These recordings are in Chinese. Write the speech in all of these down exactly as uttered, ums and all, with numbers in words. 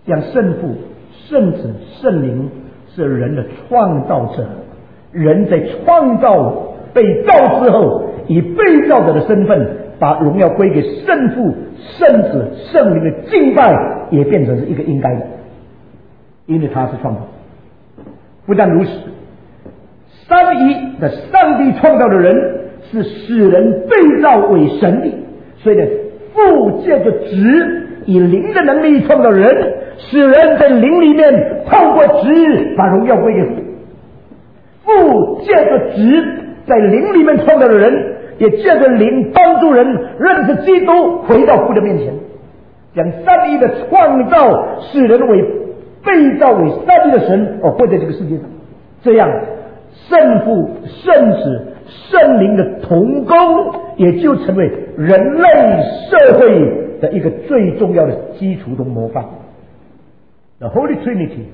讲圣父、圣子、圣灵是人的创造者，人在创造被造之后，以被造者的身份，把荣耀归给圣父、圣子、圣灵的敬拜，也变成是一个应该的，因为他是创造。不但如此，三一的上帝创造的人是使人被造为神的，所以呢，父借着子以灵的能力创造人，使人在灵里面透过子把荣耀归给父。父借着子在灵里面创造的人，也借着灵帮助人认识基督，回到父的面前。讲三一的创造使人为被造为三一的神而活在这个世界上，这样圣父、圣子、圣灵的同工，也就成为人类社会的一个最重要的基础和模范。The Holy Trinity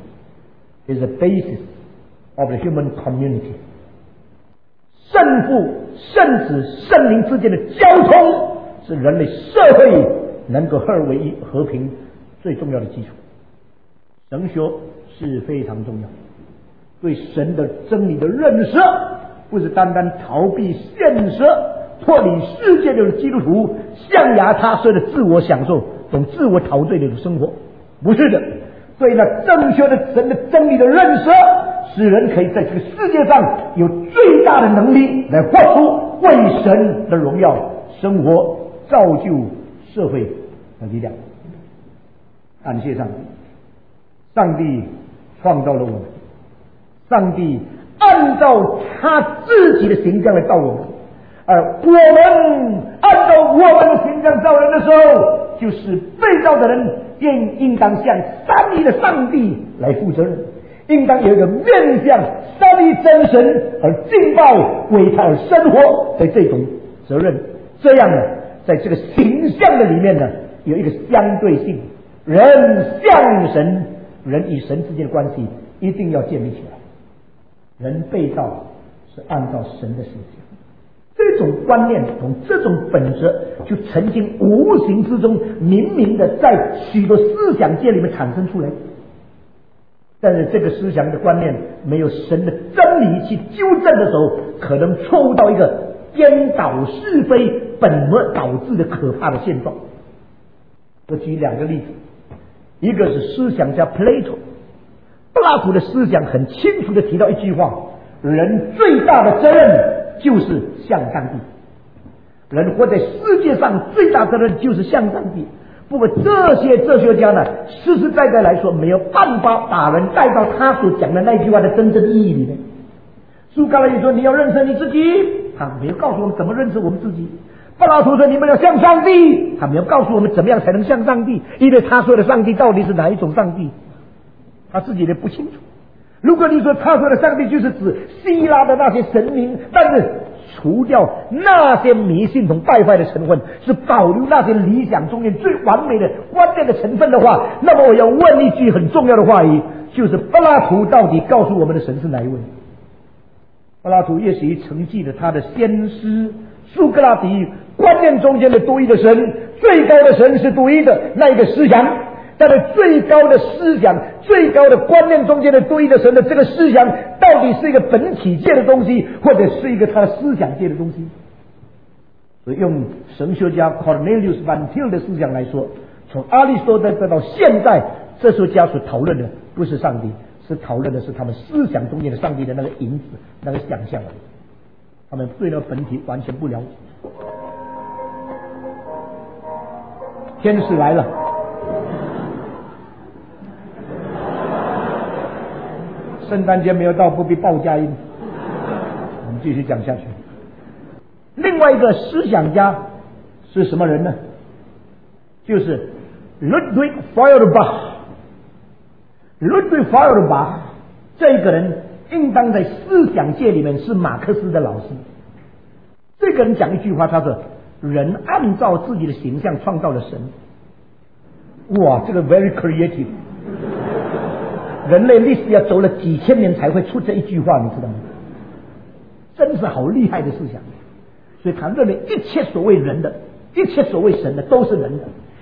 is the basis of the human community. 圣父、圣子、圣灵之间的交通是人类社会能够合而为一、和平最重要的基础。神学是非常重要，对神的真理的认识，不是单单逃避现实、脱离世界的基督徒象牙塔式的自我享受、种自我陶醉的生活，不是的。对那正确的神的真理的认识，使人可以在这个世界上有最大的能力来活出为神的荣耀生活，造就社会的力量。感谢上帝，上帝创造了我们，上帝按照他自己的形象来造我们，而我们按照我们的形象造人的时候，就是被造的人应应当向三一的上帝来负责任，应当有一个面向三一真神而敬拜、为他而生活的这种责任。这样呢，在这个形象的里面呢，有一个相对性，人像神，人与神之间的关系一定要建立起来。人被造是按照神的形象，这种观念从这种本质就曾经无形之中明明的在许多思想界里面产生出来，但是这个思想的观念没有神的真理去纠正的时候，可能错误到一个颠倒是非本末导致的可怕的现状。我举两个例子，一个是思想家 Plato， 柏拉图的思想很清楚的提到一句话：人最大的责任就是向上帝。人活在世界上最大责任就是向上帝。不过这些哲学家呢，实实在在来说没有办法把人带到他所讲的那句话的真正意义里面。苏格拉底说你要认识你自己，他没有告诉我们怎么认识我们自己。柏拉图说你们要向上帝，他没有告诉我们怎么样才能向上帝，因为他说的上帝到底是哪一种上帝，他自己也不清楚。如果你说他说的上帝就是指希腊的那些神明，但是除掉那些迷信同败坏的成分，是保留那些理想中间最完美的关键的成分的话，那么我要问一句很重要的话语，就是柏拉图到底告诉我们的神是哪一位？柏拉图也许承继了他的先师苏格拉底观念中间的独一的神，最高的神是独一的那一个思想，但是最高的思想、最高的观念中间的独一的神的这个思想，到底是一个本体界的东西，或者是一个他的思想界的东西？所以用神学家 Cornelius Van Til 的思想来说，从阿里士多德到现在，哲学家所讨论的不是上帝，是讨论的是他们思想中间的上帝的那个影子、那个想象而已。他们对那个本体完全不了解。天使来了，圣诞节没有到，不必报佳音。我们继续讲下去。另外一个思想家是什么人呢？就是 Ludwig Feuerbach。Ludwig Feuerbach 这个人应当在思想界里面是马克思的老师。这个人讲一句话，他说人按照自己的形象创造了神。哇，这个 very creative。人类历史要走了几千年才会出这一句话，你知道吗？真是好厉害的思想。所以他认为一切所谓人的，一切所谓神的都是人的，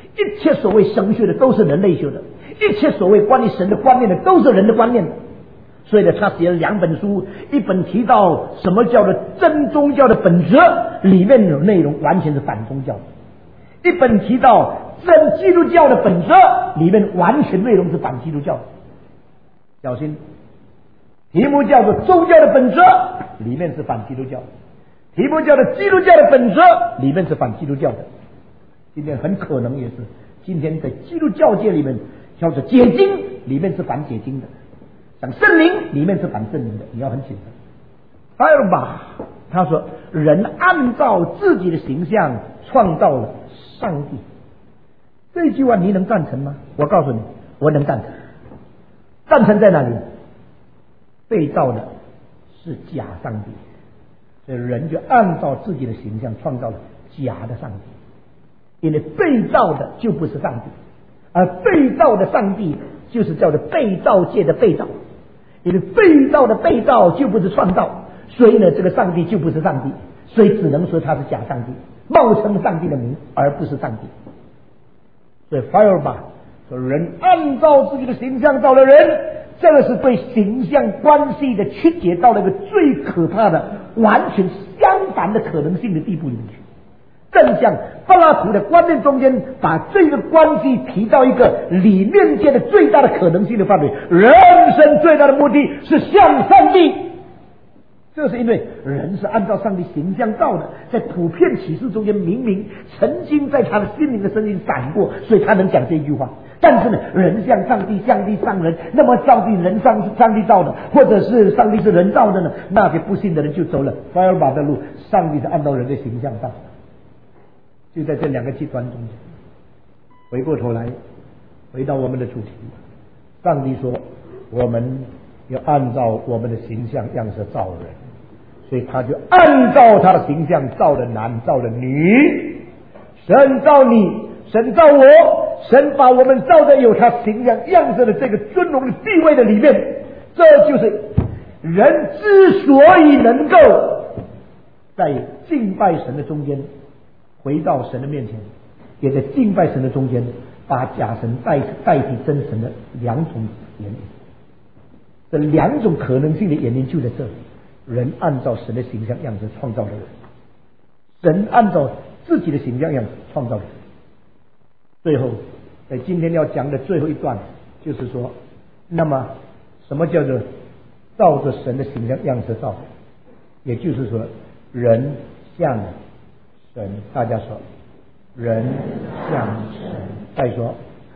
一切所谓神学的都是人类学的，一切所谓关于神的观念的都是人的观念的。所以呢，他写了两本书，一本提到什么叫做真宗教的本质，里面有内容完全是反宗教的；一本提到真基督教的本质，里面完全内容是反基督教的。小心，题目叫做宗教的本质，里面是反基督教的；题目叫做基督教的本质，里面是反基督教的。今天很可能也是，今天在基督教界里面叫做解经，里面是反解经的。讲圣灵，里面是反圣灵的，你要很谨慎。还有吧，他说人按照自己的形象创造了上帝，这句话你能赞成吗？我告诉你，我能赞成。赞成在哪里？被造的是假上帝，所以人就按照自己的形象创造了假的上帝，因为被造的就不是上帝，而被造的上帝就是叫做被造界的被造。因为被造的被造就不是创造，所以呢，这个上帝就不是上帝，所以只能说他是假上帝，冒称上帝的名，而不是上帝。所以 Feuerbach 说，人按照自己的形象造了人，这个是对形象关系的曲解到了一个最可怕的、完全相反的可能性的地步里面去。正像柏拉图的观念中间把这个关系提到一个理念界的最大的可能性的范围，人生最大的目的是向上帝。这是因为人是按照上帝形象造的，在普遍启示中间明明曾经在他的心灵的声音闪过，所以他能讲这句话。但是呢，人像上帝，上帝像人，那么上帝人上是上帝造的，或者是上帝是人造的呢？那些不信的人就走了菲尔巴的路，上帝是按照人的形象造的。就在这两个极端中间，回过头来回到我们的主题，上帝说我们要按照我们的形象样式造人，所以他就按照他的形象造了男造了女。神造你，神造我，神把我们造在有他形象样式的这个尊荣的地位的里面。这就是人之所以能够在敬拜神的中间回到神的面前，也在敬拜神的中间把假神代代替真神的两种原因。这两种可能性的原因就在这里。人按照神的形象样子创造了人，神按照自己的形象样子创造了人。最后在今天要讲的最后一段就是说，那么什么叫做照着神的形象样子造？也就是说人像神，大家说人像神，再说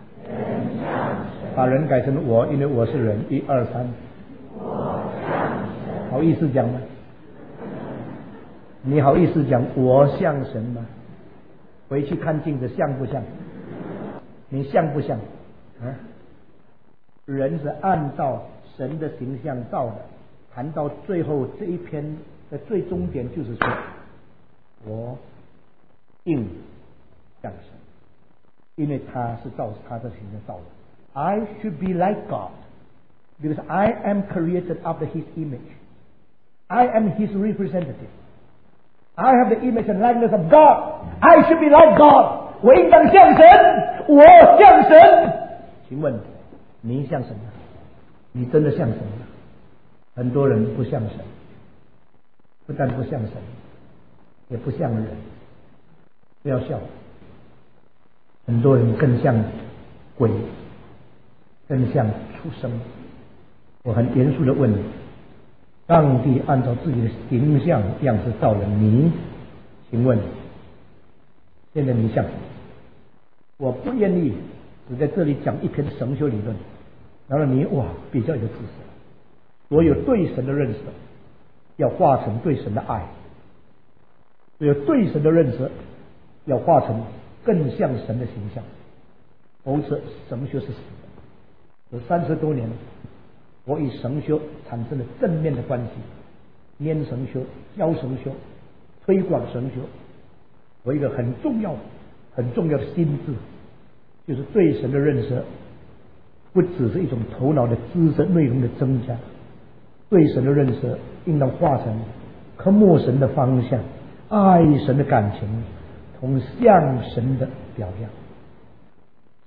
把人改成我，因为我是人，一二三，好意思讲吗？你好意思讲我像神吗？回去看镜子像不像？你像不像啊？人是按照神的形象造的。谈到最后这一篇的最终点就是说，我应像神，因为他是照他的形象造的。I should be like God because I am created after His image. I am His representative. I have the image and likeness of God. I should be like God. 我应当像神，我像神。请问你像神吗？你真的像神吗？很多人不像神，不但不像神，也不像人。不要笑，很多人更像鬼，更像畜生。我很严肃的问你，上帝按照自己的形象样式造人，你请问现在你像什么？我不愿意只在这里讲一篇神学理论，然后你哇比较有知识。所有对神的认识要化成对神的爱，所有对神的认识要化成更像神的形象，否则神学是死的。有三十多年，我与神学产生了正面的关系，念神学、教神学、推广神学。我一个很重要、很重要的心智，就是对神的认识，不只是一种头脑的知识内容的增加，对神的认识应当化成渴慕神的方向，爱神的感情，同向神的表样。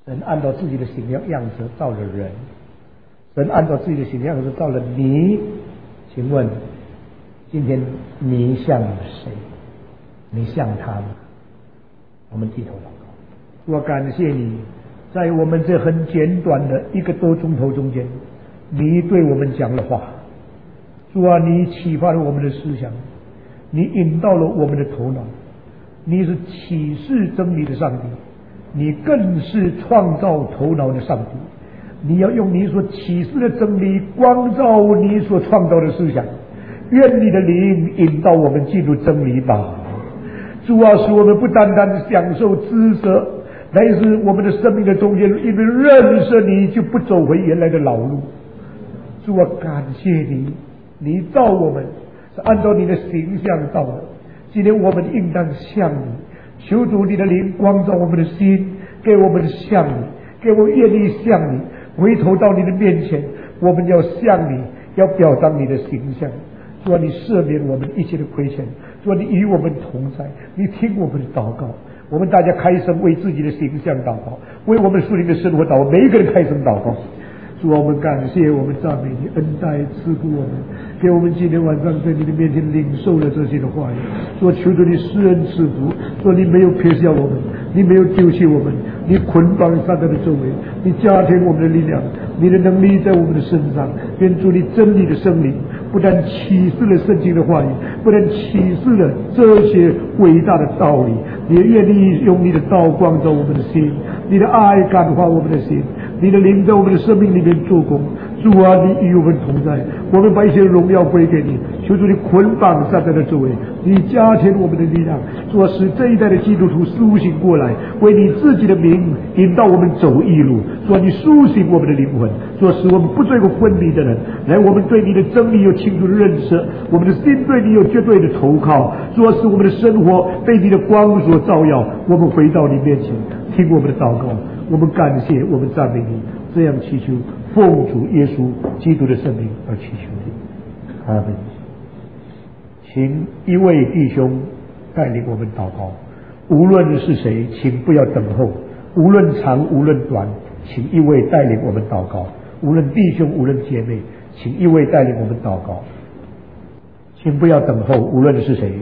神按照自己的形象样子造了人，神按照自己的形象样子造了你。请问，今天你像谁？你像他吗？我们低头祷告。我感谢你，在我们这很简短的一个多钟头中间，你对我们讲了话。主啊，你启发了我们的思想，你引导了我们的头脑。你是启示真理的上帝，你更是创造头脑的上帝。你要用你所启示的真理光照你所创造的思想，愿你的灵引导我们进入真理吧。主啊，使我们不单单享受知识，乃是我们的生命的中间，因为认识你就不走回原来的老路。主啊，感谢你，你造我们是按照你的形象造的，今天我们应当像你。求主你的灵光照我们的心，给我们像你，给我们愿意像你，回头到你的面前，我们要像你，要表达你的形象。主啊，你赦免我们一切的亏欠，主啊，你与我们同在，你听我们的祷告。我们大家开声为自己的形象祷告，为我们属灵的生活祷告，每一个人开声祷告。主啊，我们感谢，我们赞美你，恩待赐福我们，给我们今天晚上在你的面前领受了这些的话语。主啊，求主你施恩赐福，说你没有撇下我们，你没有丢弃我们，你捆绑撒旦的周围，你加添我们的力量，你的能力在我们的身上。愿主你真理的圣灵不但启示了圣经的话语，不但启示了这些伟大的道理，你也愿意用你的道光照我们的心，你的爱感化我们的心，你的灵在我们的生命里面做工。主啊，你与我们同在，我们把一些荣耀归给你。求主你捆绑撒旦的周围，你加添我们的力量，主啊，使这一代的基督徒苏醒过来，为你自己的名引导我们走义路。主啊，你苏醒我们的灵魂，主啊，使我们不做一个昏迷的人，来我们对你的真理有清楚的认识，我们的心对你有绝对的投靠。主啊，使我们的生活被你的光所照耀，我们回到你面前，听我们的祷告。我们感谢，我们赞美你，这样祈求，奉主耶稣基督的圣名而祈求你，阿门。请一位弟兄带领我们祷告，无论是谁，请不要等候，无论长无论短，请一位带领我们祷告，无论弟兄无论姐妹，请一位带领我们祷告，请不要等候，无论是谁。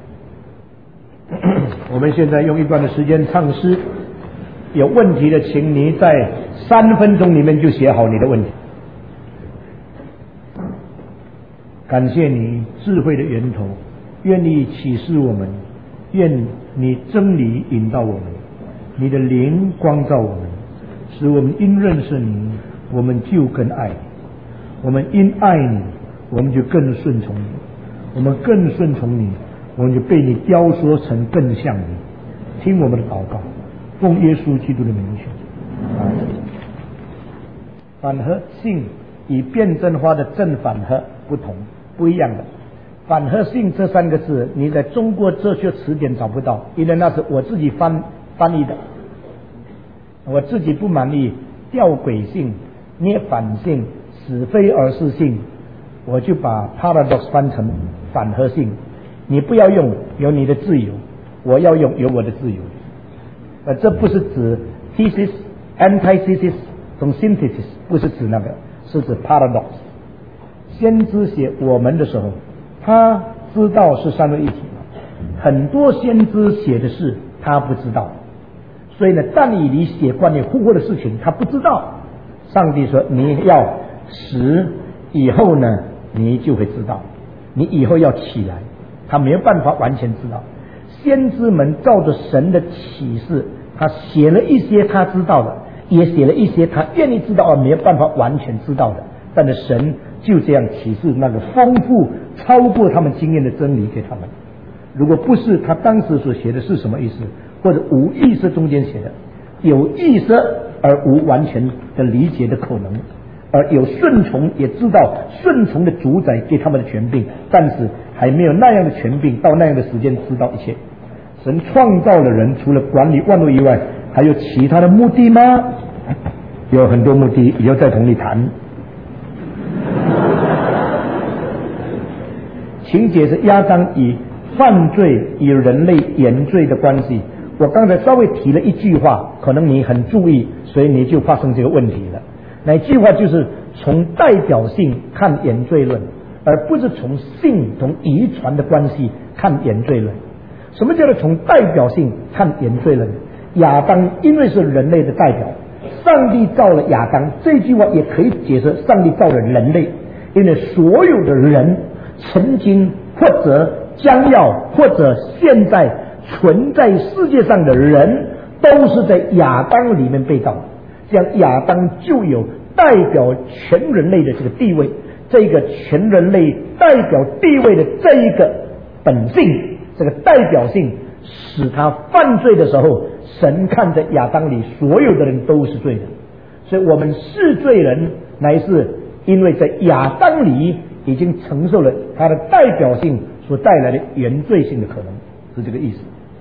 我们现在用一段的时间唱诗，有问题的请你在三分钟里面就写好你的问题。感谢你智慧的源头，愿你启示我们，愿你真理引导我们，你的灵光照我们，使我们因认识你，我们就更爱你，我们因爱你，我们就更顺从你，我们更顺从你，我们就被你雕塑成更像你。听我们的祷告，奉耶稣基督的名求。反和性与辩证化的正反和不同，不一样的。反和性这三个字，你在中国哲学词典找不到，因为那是我自己翻翻译的。我自己不满意吊诡性、捏反性、是非而是性，我就把 paradox 翻成反和性。你不要用有你的自由，我要用有我的自由。呃，这不是指 thesis、antithesis 从 synthesis， 不是指那个，是指 paradox。先知写我们的时候，他知道是三位一体吗？很多先知写的是他不知道，所以呢，但以理写关于复活的事情，他不知道。上帝说你要死以后呢，你就会知道，你以后要起来，他没有办法完全知道。先知们照着神的启示，他写了一些他知道的，也写了一些他愿意知道而没有办法完全知道的，但是神就这样启示那个丰富超过他们经验的真理给他们。如果不是他当时所写的是什么意思，或者无意识中间写的，有意识而无完全的理解的可能，而有顺从也知道顺从的主宰给他们的权柄，但是还没有那样的权柄到那样的时间知道一切。神创造了人，除了管理万物以外，还有其他的目的吗？有很多目的，以后再同你谈。情节是亚当以犯罪与人类原罪的关系， 我刚才稍微提了一句话，可能你很注意，所以你就发生这个问题了。那一句话就是从代表性看原罪论，而不是从性同遗传的关系看原罪论。什么叫做从代表性看原罪论？亚当因为是人类的代表，上帝造了亚当，这句话也可以解释上帝造了人类，因为所有的人曾经或者将要或者现在存在世界上的人都是在亚当里面被造，这样亚当就有代表全人类的这个地位，这个全人类代表地位的这一个本性，这个代表性使他犯罪的时候，神看在亚当里所有的人都是罪人，所以我们是罪人乃是因为在亚当里已经承受了他的代表性所带来的原罪性的可能，是这个意思。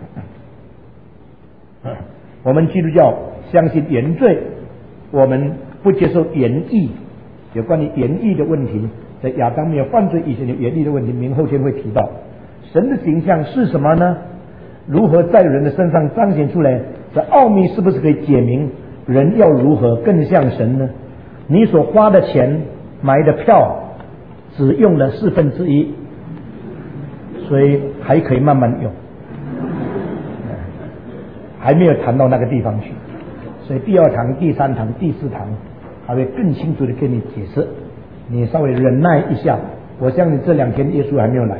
我们基督教相信原罪，我们不接受原意。有关于原意的问题，在亚当没有犯罪以前的原意的问题，明后天会提到。神的形象是什么呢？如何在人的身上彰显出来？这奥秘是不是可以解明人要如何更像神呢？你所花的钱买的票只用了四分之一，所以还可以慢慢用，还没有谈到那个地方去，所以第二堂、第三堂、第四堂还会更清楚的跟你解释，你稍微忍耐一下。我相信这两天耶稣还没有来。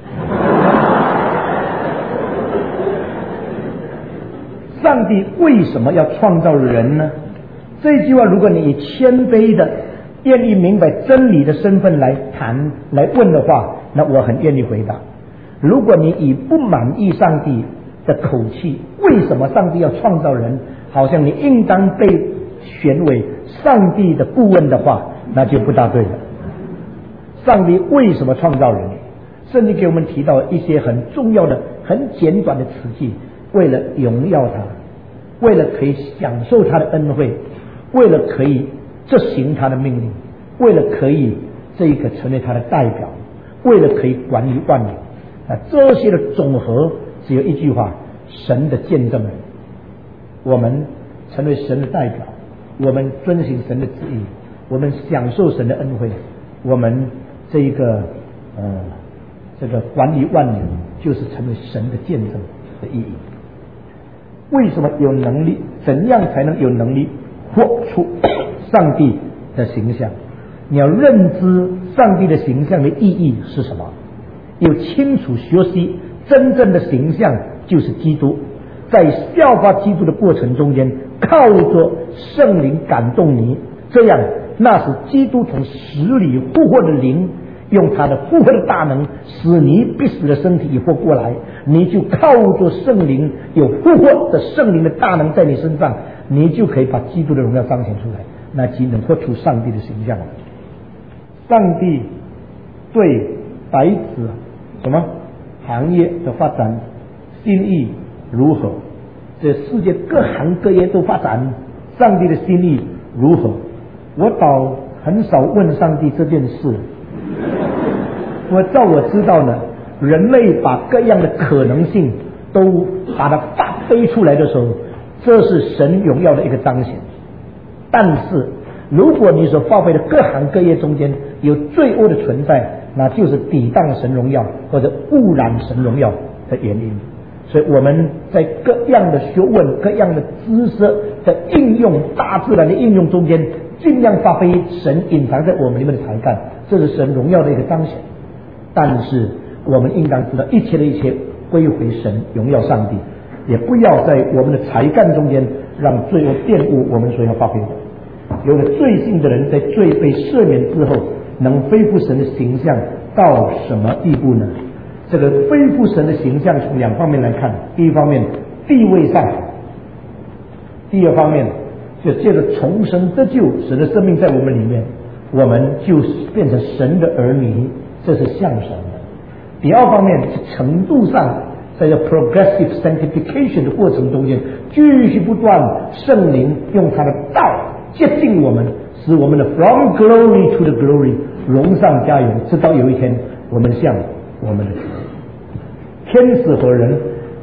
上帝为什么要创造人呢？这句话如果你以谦卑的愿意明白真理的身份来谈来问的话，那我很愿意回答。如果你以不满意上帝的口气，为什么上帝要创造人，好像你应当被选为上帝的顾问的话，那就不大对了。上帝为什么创造人？圣经给我们提到一些很重要的很简短的词句，为了荣耀他，为了可以享受他的恩惠，为了可以执行他的命令，为了可以这一个成为他的代表，为了可以管理万有。那这些的总和只有一句话：神的见证人。我们成为神的代表，我们遵行神的旨意，我们享受神的恩惠，我们这一个呃这个管理万有，就是成为神的见证的意义。为什么有能力？怎样才能有能力活出上帝的形象？你要认知上帝的形象的意义是什么，有清楚学习真正的形象就是基督。在效法基督的过程中间，靠着圣灵感动你，这样那是基督从死里复活的灵，用他的复活的大能使你必死的身体也活过来，你就靠着圣灵有复活的圣灵的大能在你身上，你就可以把基督的荣耀彰显出来，那即能活出上帝的形象。上帝对白纸什么行业的发展心意如何？这世界各行各业都发展，上帝的心意如何？我倒很少问上帝这件事。我照我知道呢，人类把各样的可能性都把它发挥出来的时候，这是神荣耀的一个彰显。但是如果你所发挥的各行各业中间有罪恶的存在，那就是抵挡神荣耀或者污染神荣耀的原因。所以我们在各样的学问、各样的知识的应用、大自然的应用中间，尽量发挥神隐藏在我们里面的才干，这是神荣耀的一个彰显。但是我们应当知道，一切的一切归回神，荣耀上帝，也不要在我们的才干中间让罪恶玷污我们所要发挥的。有了罪性的人，在罪被赦免之后，能恢复神的形象到什么地步呢？这个恢复神的形象从两方面来看，第一方面地位上，第二方面就借着重生得救，神的生命在我们里面，我们就变成神的儿女，这是像神的。第二方面是程度上，在这 progressive sanctification 的过程中间，继续不断圣灵用他的道接近我们，使我们的 from glory to the glory 荣上加荣，直到有一天我们像我们的主。天使和人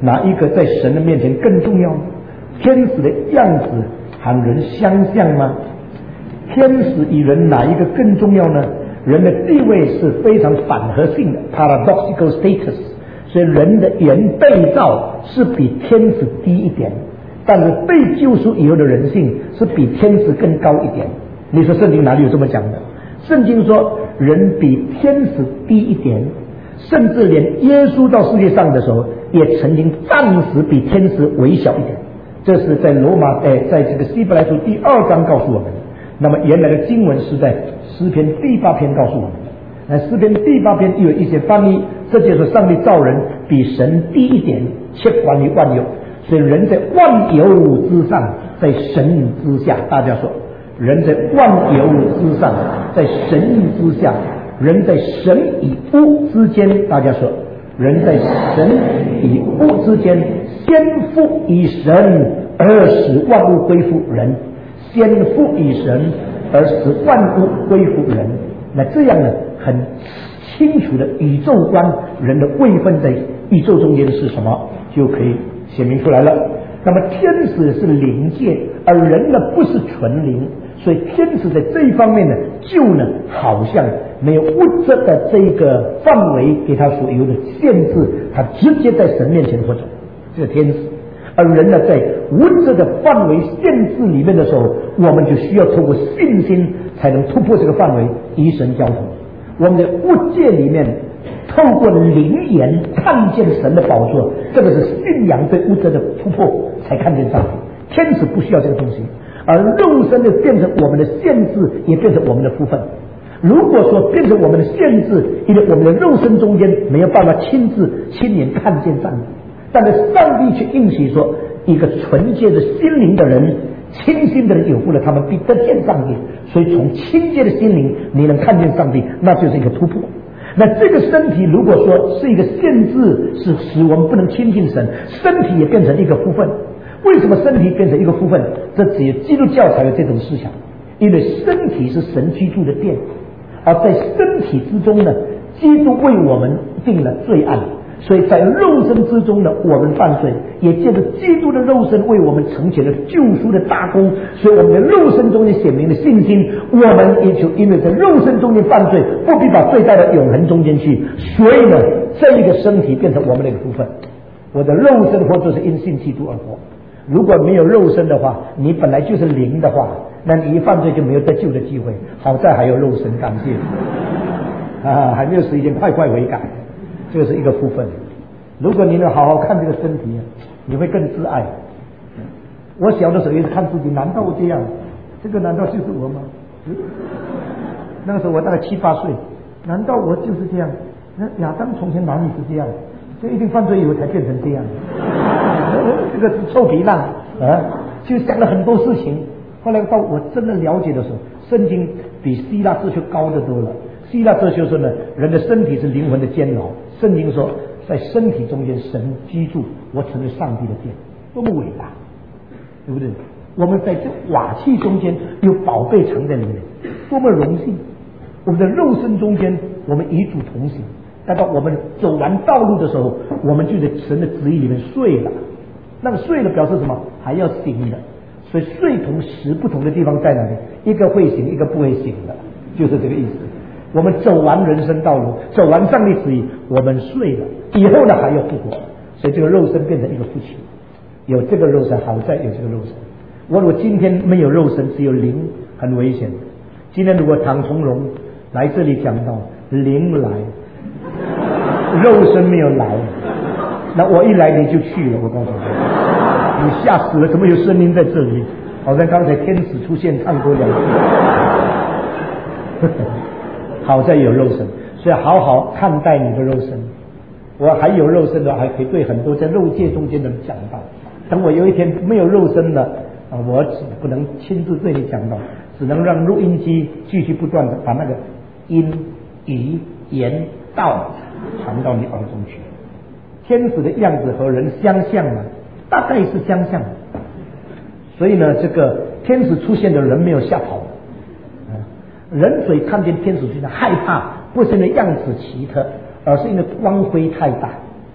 哪一个在神的面前更重要？天使的样子和人相像吗？天使与人哪一个更重要呢？人的地位是非常反合性的 paradoxical status， 所以人的原被造是比天使低一点，但是被救赎以后的人性是比天使更高一点。你说圣经哪里有这么讲的？圣经说人比天使低一点，甚至连耶稣到世界上的时候也曾经暂时比天使微小一点。这是在罗马哎，在这个希伯来书第二章告诉我们的。那么原来的经文是在诗篇第八篇告诉我们的。那诗篇第八篇又有一些翻译，这就是上帝造人比神低一点，却管于万有，所以人在万有之上，在神之下。大家说，人在万有之上，在神之下；人在神与物之间。大家说，人在神与物之间，先父以神而使万物归附人，先父以神而使万物归附人。那这样呢，很清楚的宇宙观，人的位分在宇宙中间是什么，就可以显明出来了。那么天使是灵界，而人呢不是纯灵，所以天使在这一方面呢，就呢好像没有物质的这个范围给他所有的限制，他直接在神面前活着，这个天使。而人呢，在物质的范围限制里面的时候，我们就需要透过信心才能突破这个范围，与神交通。我们的物界里面，透过灵眼看见神的宝座，这个是信仰对物质的突破才看见上帝。天使不需要这个东西，而肉身的变成我们的限制，也变成我们的福分。如果说变成我们的限制，因为我们的肉身中间没有办法亲自亲眼看见上帝，但是上帝却应许说，一个纯洁的心灵的人，清心的人有福了，他们必得见上帝。所以从清洁的心灵你能看见上帝，那就是一个突破。那这个身体如果说是一个限制，是使我们不能亲近神，身体也变成一个福分。为什么身体变成一个福分？这只有基督教才有这种思想，因为身体是神居住的殿，而在身体之中呢，基督为我们定了罪案，所以在肉身之中呢，我们犯罪，也借着基督的肉身为我们成全了救赎的大功，所以我们的肉身中间显明了信心，我们也就因为在肉身中间犯罪，不必把罪带到永恒中间去，所以呢，这一个身体变成我们的一个部分。我的肉身活着是因信基督而活，如果没有肉身的话，你本来就是灵的话，那你一犯罪就没有得救的机会。好在还有肉身，感谢啊，还没有时间，快快悔改。这个是一个福分。如果你能好好看这个身体，你会更自爱。我小的时候也是看自己，难道我这样？这个难道就是我吗？嗯、那个时候我大概七八岁，难道我就是这样？那亚当从前哪里是这样？就一定犯罪以后才变成这样。这个是臭皮囊啊！就想了很多事情。后来到我真的了解的时候，圣经比希腊哲学高得多了。希腊哲学说呢，人的身体是灵魂的监牢。圣经说，在身体中间神居住，我成为上帝的殿，多么伟大，对不对？我们在这瓦器中间有宝贝藏在里面，多么荣幸！我们的肉身中间，我们与主同行。但到我们走完道路的时候，我们就在神的旨意里面睡了。那个睡了表示什么？还要醒的。所以睡同时不同的地方在哪里？一个会醒，一个不会醒的，就是这个意思。我们走完人生道路，走完上帝旨意，我们睡了，以后呢还要复活，所以这个肉身变成一个夫妻。有这个肉身，好在有这个肉身。我如果今天没有肉身，只有灵，很危险。今天如果唐从容来这里讲到灵来，肉身没有来，那我一来你就去了。我告诉你，你吓死了！怎么有声音在这里？好像刚才天使出现唱歌两句。好在有肉身，所以好好看待你的肉身。我还有肉身的，还可以对很多在肉界中间的人讲道。等我有一天没有肉身了，啊，我只不能亲自对你讲道，只能让录音机继续不断的把那个音、语、言、道传到你耳中去。天使的样子和人相像了，大概是相像的。所以呢，这个天使出现的人没有吓跑。人所以看见天使出现害怕，不是因为样子奇特，而是因为光辉太大。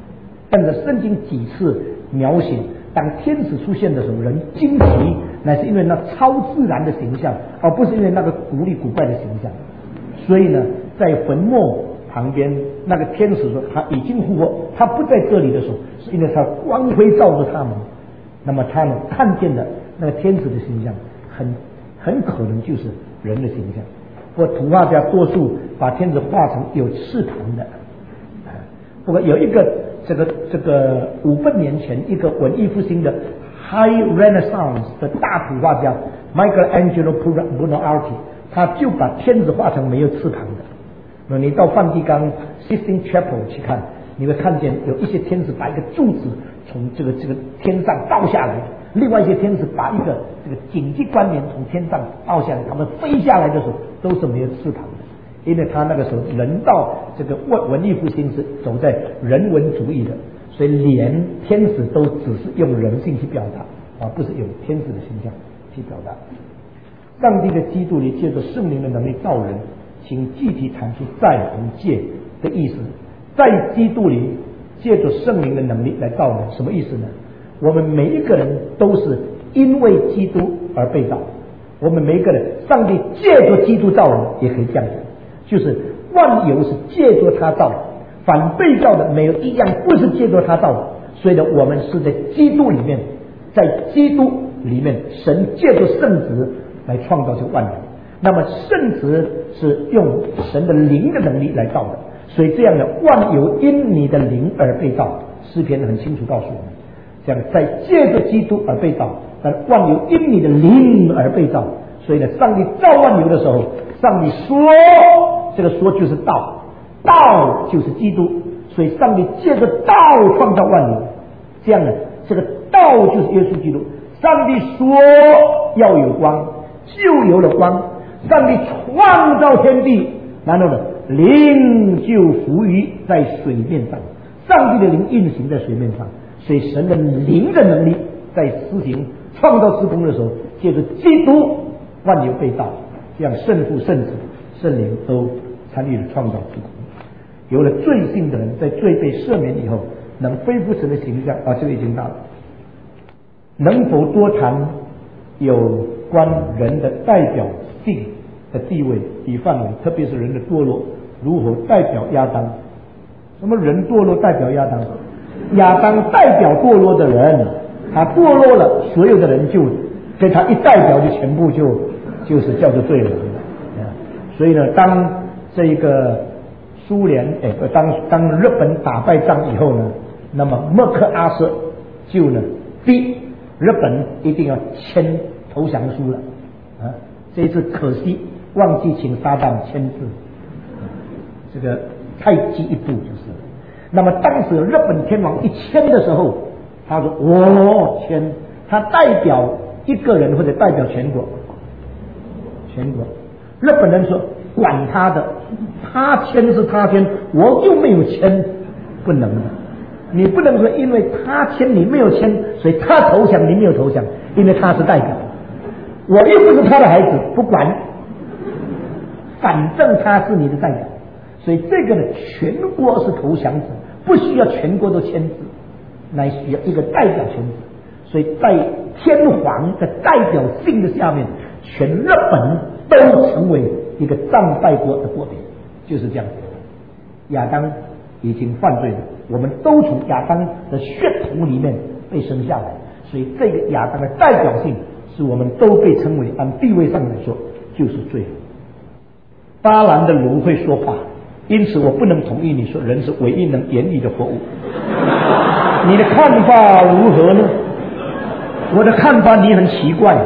但是圣经几次描写，当天使出现的时候，人惊奇，乃是因为那超自然的形象，而不是因为那个古里古怪的形象。所以呢，在坟墓旁边，那个天使说他已经复活，他不在这里的时候，是因为他光辉照着他们。那么他们看见的那个天使的形象，很很可能就是人的形象。或图画家多数把天使画成有翅膀的。不过有一个这个这个五分年前一个文艺复兴的 High Renaissance 的大图画家 Michelangelo Buonarroti， 他就把天使画成没有翅膀的。那你到梵蒂冈 Sistine Chapel 去看，你会看见有一些天使把一个柱子从这个这个天上倒下来，另外一些天使把一个这个紧急关联从天上倒下来，他们飞下来的时候都是没有翅膀的。因为他那个时候人道这个文文艺复兴是走在人文主义的，所以连天使都只是用人性去表达，而不是用天使的形象去表达。上帝的基督里借着圣灵的能力造人，请具体阐述在和借的意思。在基督里借着圣灵的能力来造人，什么意思呢？我们每一个人都是因为基督而被造，我们每一个人，上帝借着基督造人，也可以这样讲，就是万有是借着他造的，反被造的没有一样不是借着他造的。所以呢，我们是在基督里面，在基督里面，神借着圣子来创造这万有。那么圣子是用神的灵的能力来造的，所以这样的万有因你的灵而被造。诗篇很清楚告诉我们，这样在借着基督而被造，但万有因你的灵而被造。所以呢，上帝造万有的时候，上帝说，这个说就是道，道就是基督，所以上帝借着道创造万有。这样呢，这个道就是耶稣基督。上帝说要有光，就有了光。上帝创造天地，然后呢，灵就浮于在水面上，上帝的灵运行在水面上，所以神的灵的能力在施行创造之功的时候，借着基督万有被造，这样圣父、圣子、圣灵都参与了创造之功。有了罪性的人，在罪被赦免以后，能恢复神的形象啊，这个已经到了。能否多谈有关人的代表性的地位与范围，特别是人的堕落如何代表亚当？什么人堕落代表亚当？亚当代表堕落的人，他堕落了，所有的人就跟他一代表，就全部就就是叫做罪人了。所以呢，当这个苏联哎，当当日本打败仗以后呢，那么默克阿瑟就呢逼日本一定要签投降书了啊！这一次可惜忘记请撒旦签字，这个太急一步就是。那么当时日本天皇一签的时候，他说我签，他代表一个人或者代表全国，全国。日本人说管他的，他签是他签，我又没有签，不能的。你不能说因为他签你没有签，所以他投降你没有投降，因为他是代表，我又不是他的孩子，不管，反正他是你的代表。所以这个呢，全国是投降者，不需要全国都签字，乃需要一个代表签字。所以在天皇的代表性的下面，全日本都成为一个战败国的国别，就是这样子。亚当已经犯罪了，我们都从亚当的血统里面被生下来，所以这个亚当的代表性是我们都被称为，按地位上来说就是罪了。巴兰的炉会说话，因此我不能同意你说人是唯一能言语的活物。你的看法如何呢？我的看法你很奇怪，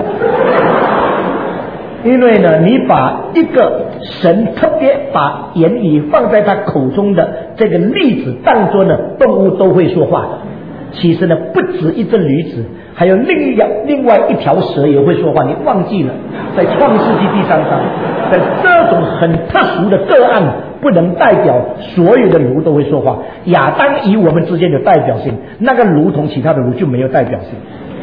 因为呢，你把一个神特别把言语放在他口中的这个例子当作呢动物都会说话的，其实呢不止一只驴子，还有另一另外一条蛇也会说话，你忘记了？在创世纪第三章，在这种很特殊的个案，不能代表所有的炉都会说话。亚当与我们之间有代表性，那个炉同其他的炉就没有代表性。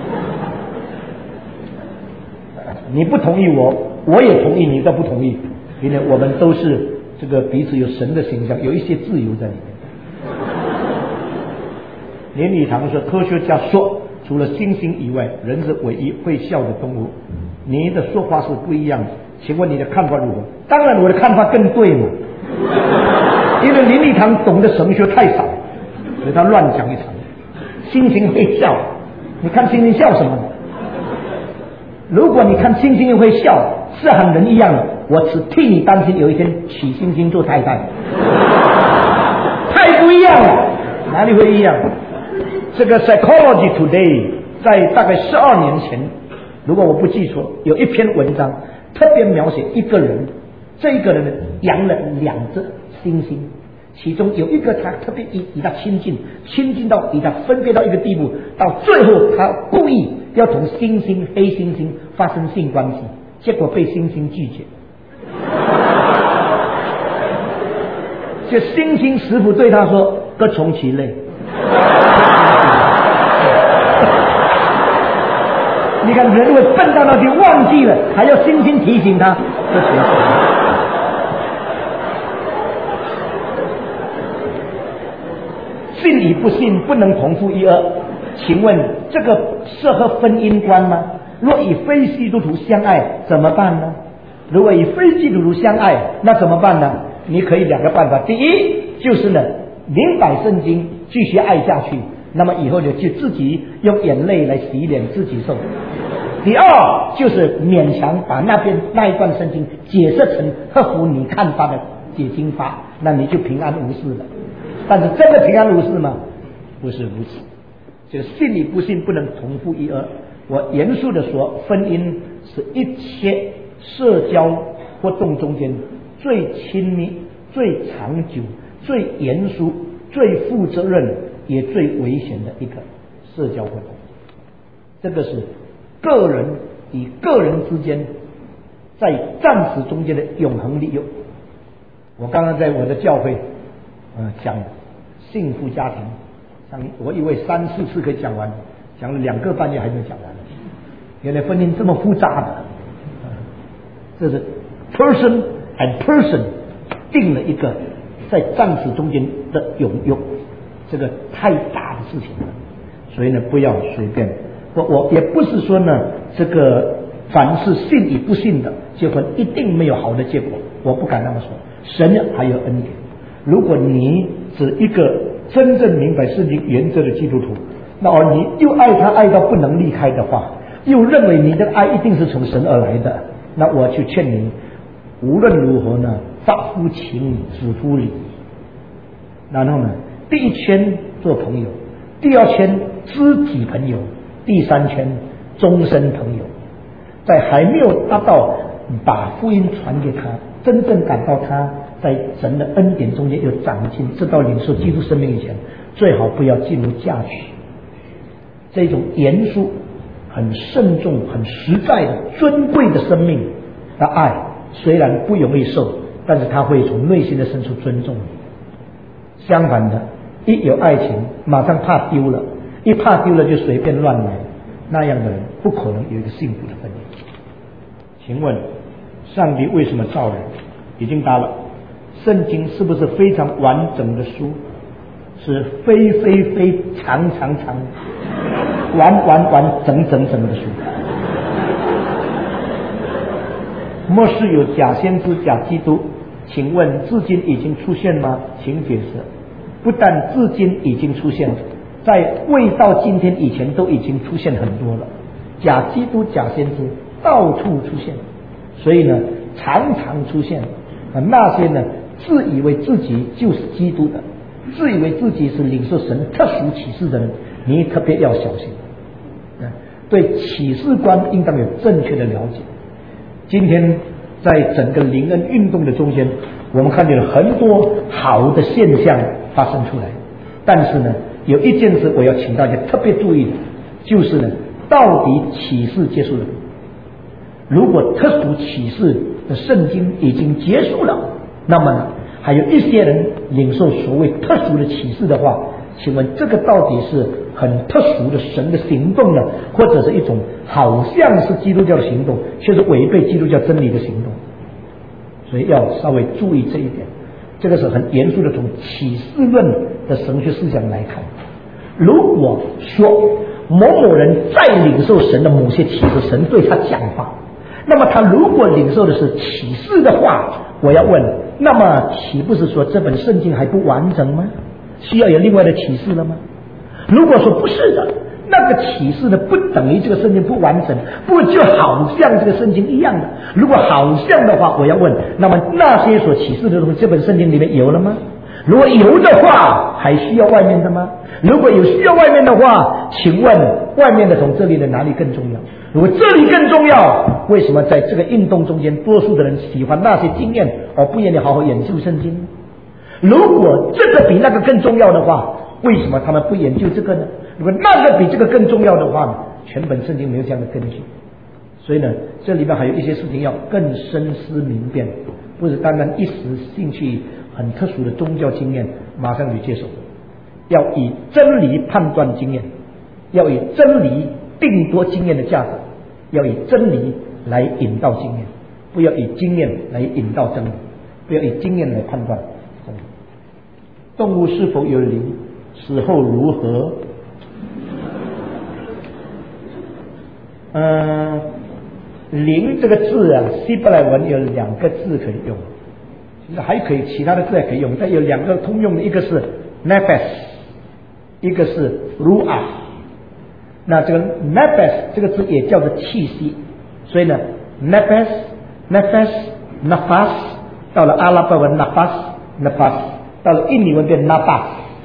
你不同意我，我也同意你，都不同意，因为我们都是这个彼此有神的形象，有一些自由在里面。 连理堂说，科学家说，除了猩猩以外，人是唯一会笑的动物。你的说法是不一样的，请问你的看法如何？当然，我的看法更对嘛，因为林礼堂懂得神学太少，所以他乱讲一场。猩猩会笑，你看猩猩笑什么？如果你看猩猩会笑，是和人一样的，我只替你担心有一天娶猩猩做太太，太不一样了，哪里会一样？这个 Psychology Today 在大概十二年前，如果我不记错，有一篇文章特别描写一个人，这一个人呢养了两只猩猩，其中有一个他特别与与他亲近，亲近到与他分别到一个地步，到最后他故意要同猩猩黑猩猩发生性关系，结果被猩猩拒绝。这猩猩师傅对他说：“各从其类。”你看人会笨到那就忘记了，还要猩猩提醒他，这谁说？信与不信不能同负一軛，请问这个适合婚姻观吗？若与非基督徒相爱怎么办呢？如果与非基督徒相爱，那怎么办呢？你可以两个办法，第一就是呢，明白圣经，继续爱下去，那么以后就就自己用眼泪来洗脸，自己受。第二就是勉强把那边那一段圣经解释成合乎你看法的解经法，那你就平安无事了。但是真的平安无事吗？不是如此。就信与不信不能同负一軛。我严肃的说，婚姻是一切社交活动中间最亲密、最长久、最严肃、最负责任也最危险的一个社交活动。这个是个人与个人之间在暂时中间的永恒利用。我刚刚在我的教会呃讲幸福家庭，像我以为三四次可以讲完，讲了两个半月还没有讲完。原来婚姻这么复杂的，这是 person and person 定了一个在暂时中间的永用，这个太大的事情了，所以呢不要随便。我我也不是说呢，这个凡是信与不信的结婚一定没有好的结果，我不敢那么说。神还有恩典，如果你是一个真正明白圣经原则的基督徒，那而你又爱他爱到不能离开的话，又认为你的爱一定是从神而来的，那我就劝你无论如何呢，发乎情理，止乎礼。然后呢，第一圈做朋友，第二圈知己朋友，第三圈终身朋友。在还没有达到把福音传给他，真正感到他在神的恩典中间有长进，直到领受基督生命以前，最好不要进入嫁娶。这种严肃、很慎重、很实在的尊贵的生命的爱，虽然不容易受，但是他会从内心的深处尊重你。相反的，一有爱情马上怕丢了，一怕丢了就随便乱来，那样的人不可能有一个幸福的婚姻。请问上帝为什么造人？已经答了。圣经是不是非常完整的书？是非非非常常常完完完整整整的书。末世有假先知、假基督，请问至今已经出现吗？请解释。不但至今已经出现，在未到今天以前都已经出现很多了。假基督、假先知到处出现，所以呢常常出现那些呢自以为自己就是基督的，自以为自己是领受神特殊启示的人，你特别要小心。对启示观应当有正确的了解。今天在整个灵恩运动的中间，我们看见了很多好的现象发生出来，但是呢有一件事我要请大家特别注意的，就是呢到底启示结束了？如果特殊启示的圣经已经结束了，那么呢还有一些人领受所谓特殊的启示的话，请问这个到底是很特殊的神的行动呢，或者是一种好像是基督教的行动，却是违背基督教真理的行动？所以要稍微注意这一点，这个是很严肃的从启示论的神学思想来看。 如果说某某人再领受神的某些启示，神对他讲话，那么他如果领受的是启示的话，我要问，那么岂不是说这本圣经还不完整吗？需要有另外的启示了吗？如果说不是的，那个启示呢，不等于这个圣经不完整，不就好像这个圣经一样的？如果好像的话，我要问，那么那些所启示的东西，这本圣经里面有了吗？如果有的话，还需要外面的吗？如果有需要外面的话，请问外面的从这里的哪里更重要？如果这里更重要，为什么在这个运动中间，多数的人喜欢那些经验，而不愿意好好研究圣经呢？如果这个比那个更重要的话，为什么他们不研究这个呢？如果那个比这个更重要的话呢，全本圣经没有这样的根据。所以呢，这里面还有一些事情要更深思明辨，不是单单一时兴趣很特殊的宗教经验马上去接受，要以真理判断经验，要以真理定夺经验的价值，要以真理来引导经验，不要以经验来引导真理，不要以经验来判断真理。动物是否有灵，死后如何？嗯，灵这个字啊，希伯来文有两个字可以用，其实还可以其他的字也可以用，但有两个通用的，一个是 nefesh， 一个是 ruach。那这个 nefesh 这个字也叫做气息，所以呢 nefesh nefesh nafas 到了阿拉伯文 nafas nafas 到了印尼文变 nafas，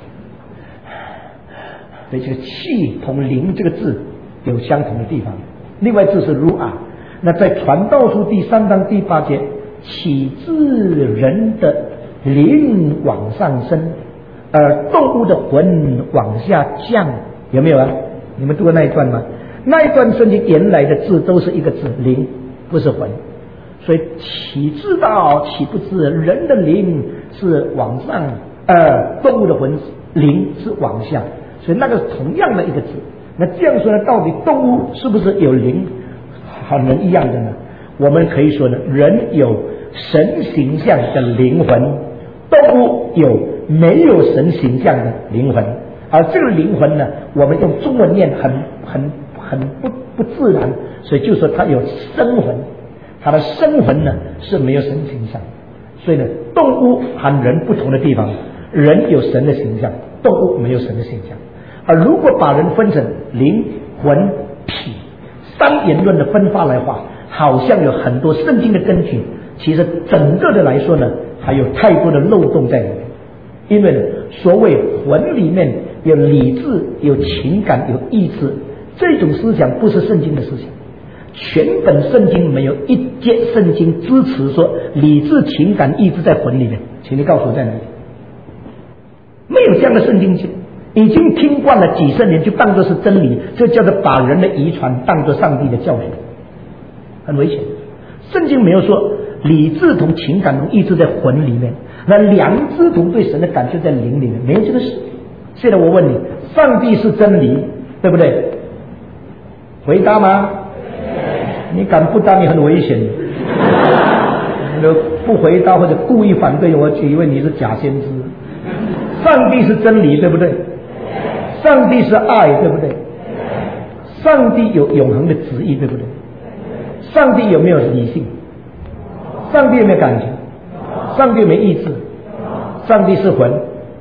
所以这个气同灵这个字有相同的地方。另外字是 ruach， 那在传道书第三章第八节，启自人的灵往上升，而动物的魂往下降，有没有啊？你们读过那一段吗？那一段圣经原来的字都是一个字，灵，不是魂。所以岂知道岂不知人的灵是往上，呃，动物的魂灵是往下，所以那个是同样的一个字。那这样说呢，到底动物是不是有灵和人一样的呢？我们可以说呢，人有神形象的灵魂，动物有没有神形象的灵魂。而这个灵魂呢，我们用中文念很很很不不自然，所以就说它有生魂，它的生魂呢是没有神形象。所以呢，动物和人不同的地方，人有神的形象，动物没有神的形象。而如果把人分成灵魂体三元论的分发来话，好像有很多圣经的根据，其实整个的来说呢，还有太多的漏洞在里面。因为呢，所谓魂里面有理智、有情感、有意志，这种思想不是圣经的思想。全本圣经没有一节圣经支持说理智、情感、意志在魂里面，请你告诉我在哪里？没有这样的圣经节。已经听惯了几十年，就当作是真理，这叫做把人的遗传当作上帝的教训，很危险。圣经没有说理智同情感同意志在魂里面，那良知同对神的感觉在灵里面，没有这个事。现在我问你，上帝是真理，对不对？回答吗？你敢不答，你很危险。你不回答或者故意反对，我以为你是假先知。上帝是真理，对不对？上帝是爱，对不对？上帝有永恒的旨意，对不对？上帝有没有理性？上帝有没有感情？上帝有没有意志？上帝是魂？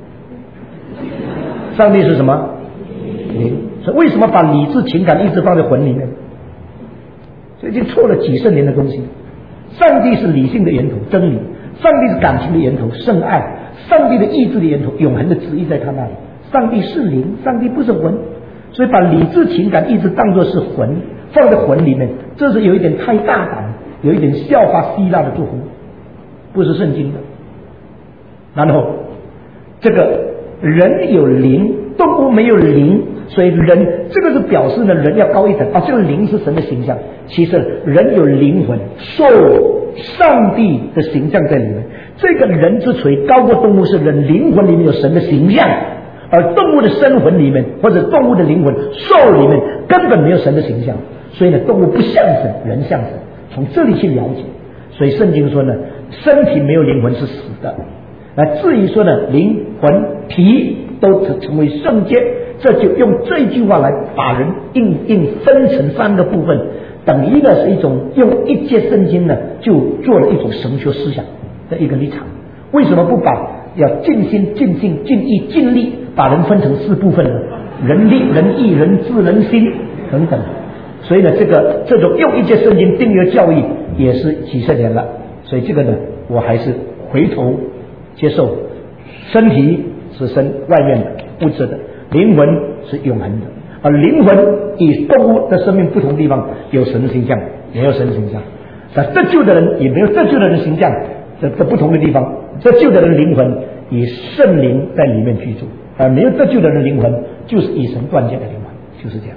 上帝是什么？灵。所以为什么把理智、情感、意志放在魂里面？这已经错了几十年的东西。上帝是理性的源头，真理；上帝是感情的源头，圣爱；上帝的意志的源头，永恒的旨意在他那里。上帝是灵，上帝不是魂，所以把理智、情感、意志当作是魂，放在魂里面，这是有一点太大胆，有一点效法希腊的祝福，不是圣经的。然后这个人有灵，动物没有灵，所以人这个是表示呢，人要高一等啊。这个灵是神的形象，其实人有灵魂，受上帝的形象在里面。这个人之所以高过动物，是人灵魂里面有神的形象。而动物的生魂里面，或者动物的灵魂兽里面根本没有神的形象，所以呢，动物不像神，人像神。从这里去了解，所以圣经说呢，身体没有灵魂是死的。那至于说呢，灵魂体都成为圣洁， 这就用这一句话来把人硬硬分成三个部分，等于呢是一种用一节圣经呢就做了一种神学思想的一个立场。为什么不把要尽心尽性尽意尽力把人分成四部分呢？人力人义人智人心等等。所以呢这个这种用一节圣经定义的教育也是几十年了，所以这个呢我还是回头接受，身体是身外面的物质的，灵魂是永恒的，而灵魂与动物的生命不同地方有神形象也有神形象，那得救的人也没有得救的人形象的的不同的地方，得救的人灵魂以圣灵在里面居住，而没有得救的人灵魂就是与神断绝的灵魂，就是这样。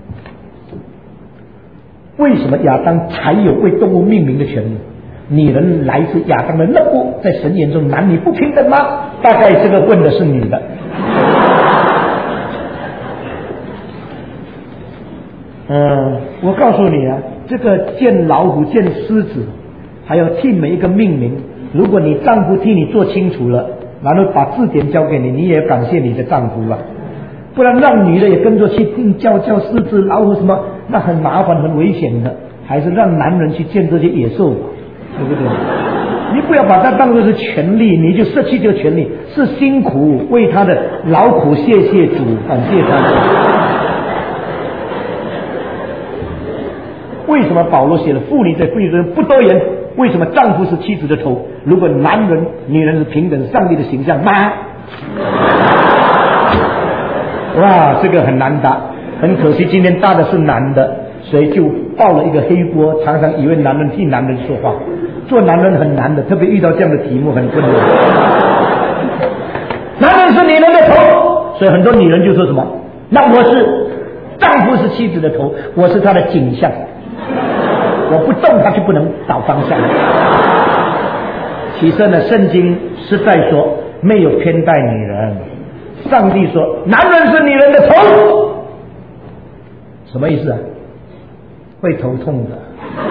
为什么亚当才有为动物命名的权利？女人来自亚当的任务，在神眼中男女不平等吗？大概这个问的是女的。嗯，我告诉你啊，这个见老虎见狮子还要替每一个命名，如果你丈夫替你做清楚了，然后把字典交给你，你也感谢你的丈夫吧，不然让女的也跟着去叫叫狮子老虎什么，那很麻烦很危险的，还是让男人去见这些野兽，对不对？你不要把它当作是权利，你就失去这个权利，是辛苦为他的劳苦，谢谢主，感谢他。为什么保罗写了妇女对妇女的不多言？为什么丈夫是妻子的头？如果男人女人是平等上帝的形象吗？哇，这个很难答，很可惜今天答的是男的，所以就爆了一个黑锅，常常以为男人替男人说话，做男人很难的，特别遇到这样的题目很困难。男人是女人的头，所以很多女人就说什么，那我是丈夫是妻子的头，我是他的景象，我不动他就不能倒方向。其实呢，圣经是在说没有偏待女人，上帝说男人是女人的头，什么意思啊？会头痛的，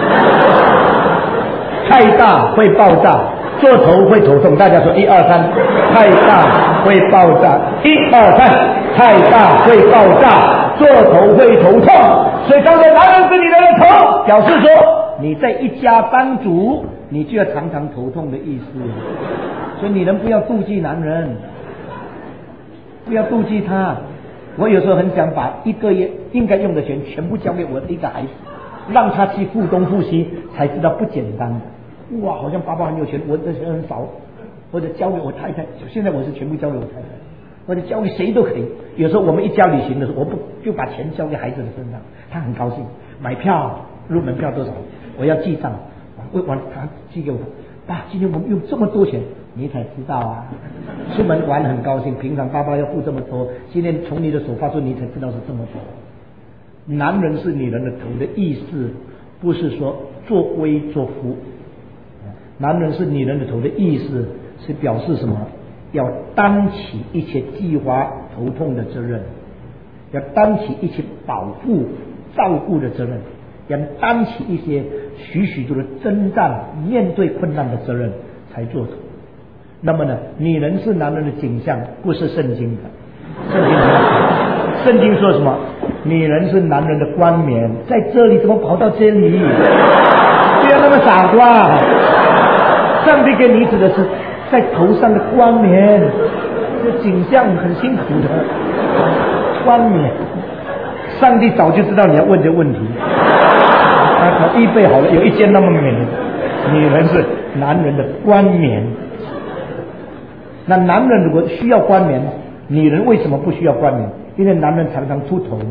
太大会爆炸，做头会头痛。大家说一二三，太大会爆炸，一二三，太大会爆炸，做头会头痛。所以当说男人是女人的头，表示说你在一家当主，你就要常常头痛的意思。所以女人不要妒忌男人，不要妒忌他。我有时候很想把一个月应该用的钱全部交给我的一个孩子，让他去付东付西，才知道不简单的。哇，好像爸爸很有钱，我的钱很少，或者交给我太太，现在我是全部交给我太太，或者交给谁都可以。有时候我们一家旅行的时候，我不就把钱交给孩子的身上，他很高兴。买票入门票多少，我要记账，我完他寄给我，爸，今天我们用这么多钱，你才知道啊。出门玩很高兴，平常爸爸要付这么多，今天从你的手发出，你才知道是这么多。男人是女人的头的意思，不是说作威作福。男人是女人的头的意思，是表示什么？要担起一切计划头痛的责任，要担起一切保护照顾的责任，要担起一些许许多的征战面对困难的责任才做头。那么呢，女人是男人的景象，不是圣经的。圣经圣经说什么？女人是男人的冠冕，在这里怎么跑到这里？不要那么傻瓜！上帝给女子的是在头上的冠冕，这景象很辛苦的冠冕。上帝早就知道你要问这个问题，他预备好了，有一件那么美，女人是男人的冠冕。那男人如果需要冠冕，女人为什么不需要冠冕？因为男人常常秃头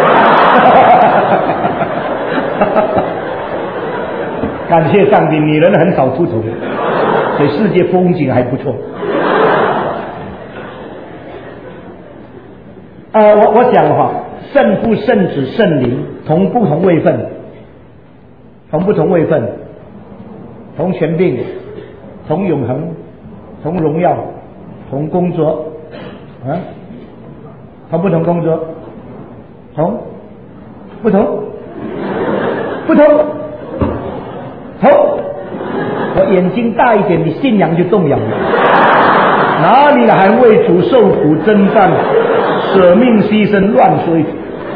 感谢上帝，女人很少秃头，所以世界风景还不错。呃，我我想哈，圣父、圣子、圣灵同不同位分，同不同位分，同权柄，同永恒，同荣耀，同工作，啊，同不同工作？同不同？不同？同？我眼睛大一点，你信仰就动摇了。哪里还为主受苦征战， 舍命牺牲乱说一通。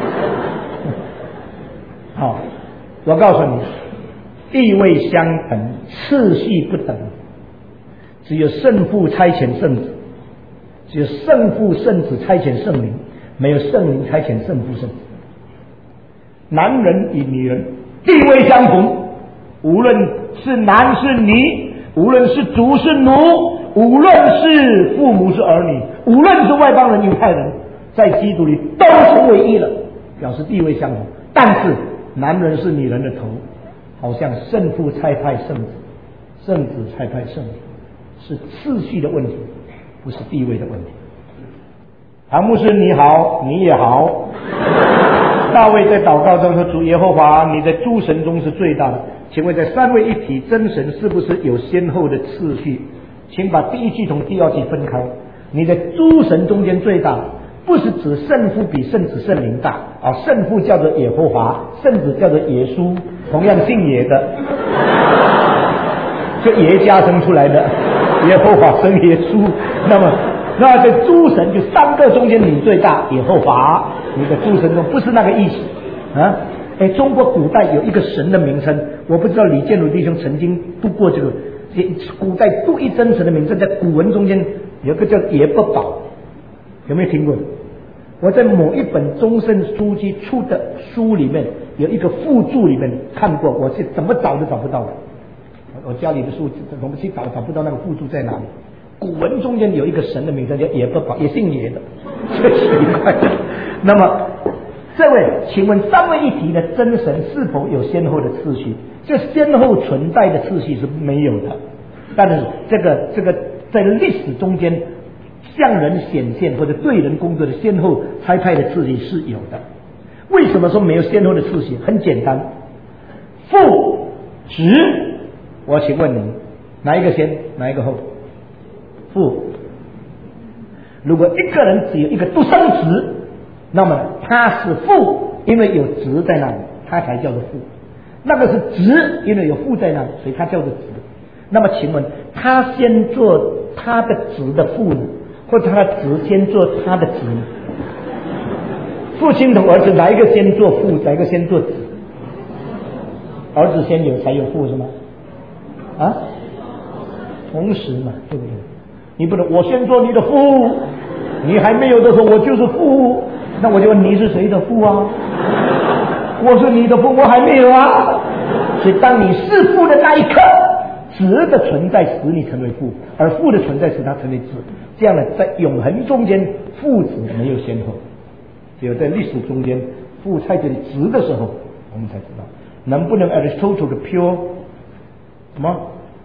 好，我告诉你，地位相等，次序不等，只有圣父差遣圣子，只有圣父圣子差遣圣灵，没有圣灵差遣圣父圣子。男人与女人地位相同，无论是男是女，无论是主是奴，无论是父母是儿女，无论是外邦人犹太人，在基督里都是唯一了，表示地位相同。但是男人是女人的头，好像圣父差派圣子，圣子差派圣灵，是次序的问题，不是地位的问题。唐牧师你好，你也好。大卫在祷告中说：主耶和华，你在诸神中是最大的。请问在三位一体真神是不是有先后的次序？请把第一句同第二句分开。你在诸神中间最大，不是指圣父比圣子圣灵大啊，圣父叫做耶和华，圣子叫做耶稣，同样姓耶的，就耶家生出来的，耶和华生耶稣。那么那在诸神就三个中间你最大，耶和华，你的诸神中不是那个意思啊。哎，中国古代有一个神的名称，我不知道李建儒弟兄曾经读过这个，古代杜一真神的名称，在古文中间有个叫耶不保，有没有听过？我在某一本中圣书记出的书里面有一个附注里面看过，我是怎么找都找不到的。我家里的书我们去找找不到那个附注在哪里。古文中间有一个神的名字叫耶不保，也姓耶的，这奇怪。那么这位，请问三位一体的真神是否有先后的次序？这先后存在的次序是没有的，但是这个这个在历史中间向人显现或者对人工作的先后差派的次序是有的。为什么说没有先后的次序？很简单，父子，我请问你，哪一个先，哪一个后？父。如果一个人只有一个独生子，那么他是父，因为有子在那里，他才叫做父。那个是子，因为有父在那里，所以他叫做子。那么请问他先做他的子的父呢，或者他的子先做他的子呢？父亲同儿子哪一个先做父，哪一个先做子？儿子先有才有父是吗？啊，同时嘛，对不对？你不能我先做你的父，你还没有的时候我就是父，那我就问你是谁的父啊？我是你的父，我还没有啊。所以当你是父的那一刻，子的存在使你成为父，而父的存在使他成为子。这样呢，在永恒中间，父子没有先后，只有在历史中间，父在这里子的时候，我们才知道能不能 Aristotle 的 pure 什么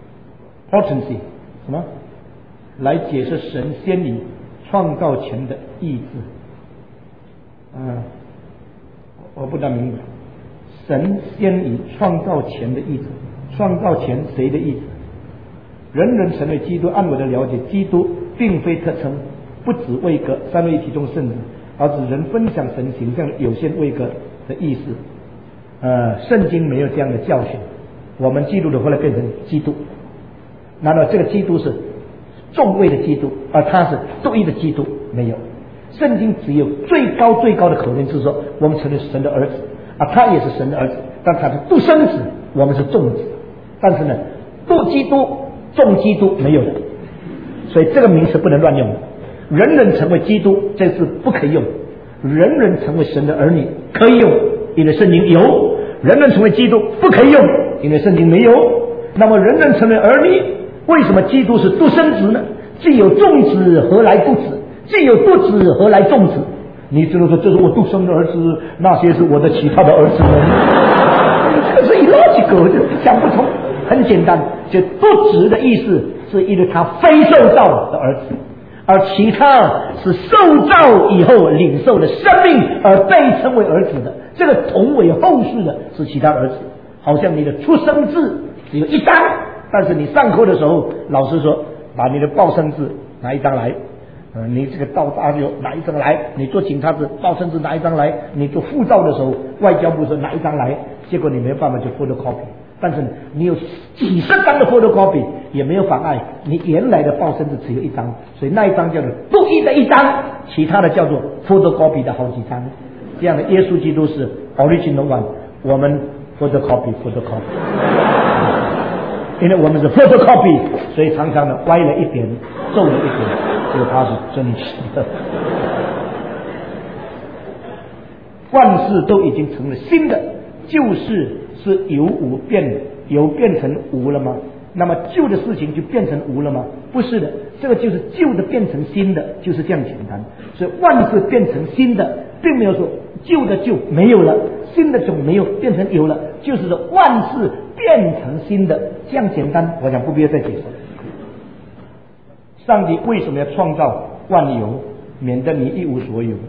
potency 什么来解释神先以创造前的意志。嗯，我不大明白，神先以创造前的意志，创造前谁的意志？人人成为基督，按我的了解，基督并非特称，不止位格三位一体中圣子，而指人分享神形象有限位格的意思。呃，圣经没有这样的教训，我们基督的后来变成基督，难道这个基督是众位的基督，而他是独一的基督？没有，圣经只有最高最高的口令，就是说我们成为神的儿子啊，他也是神的儿子，但他是独生子，我们是众子。但是呢，独基督众基督没有的，所以这个名词不能乱用的。人人成为基督，这是不可以用；人人成为神的儿女可以用，因为圣经有；人人成为基督不可以用，因为圣经没有。那么人人成为儿女，为什么基督是独生子呢？既有众子，何来独子？既有独子，何来众子？你只能说这是我独生的儿子，那些是我的其他的儿子们。这是一逻辑狗，讲不通。很简单，就独子的意思是因为他非受造的儿子，而其他是受造以后领受的生命而被称为儿子的。这个同为后世的是其他的儿子，好像你的出生字只有一张，但是你上课的时候，老师说把你的报生字拿一张来，呃，你这个到大学拿一张来，你做警察子报生字拿一张来，你做护照的时候，外交部说拿一张来，结果你没有办法去 photocopy。但是你有几十张的 photocopy， 也没有妨碍你原来的报身子只有一张，所以那一张叫做独一的一张，其他的叫做 photocopy 的好几张。这样的耶稣基督是 original one， 我们 photocopy photocopy， 因为我们是 photocopy， 所以常常的歪了一点，皱了一点，就他是真实的。万事都已经成了新的，旧事是由无变，由变成无了吗？那么旧的事情就变成无了吗？不是的，这个就是旧的变成新的，就是这样简单。所以万事变成新的，并没有说旧的就没有了，新的就没有变成有了，就是说万事变成新的，这样简单。我想不必要再解释。上帝为什么要创造万有，免得你一无所有？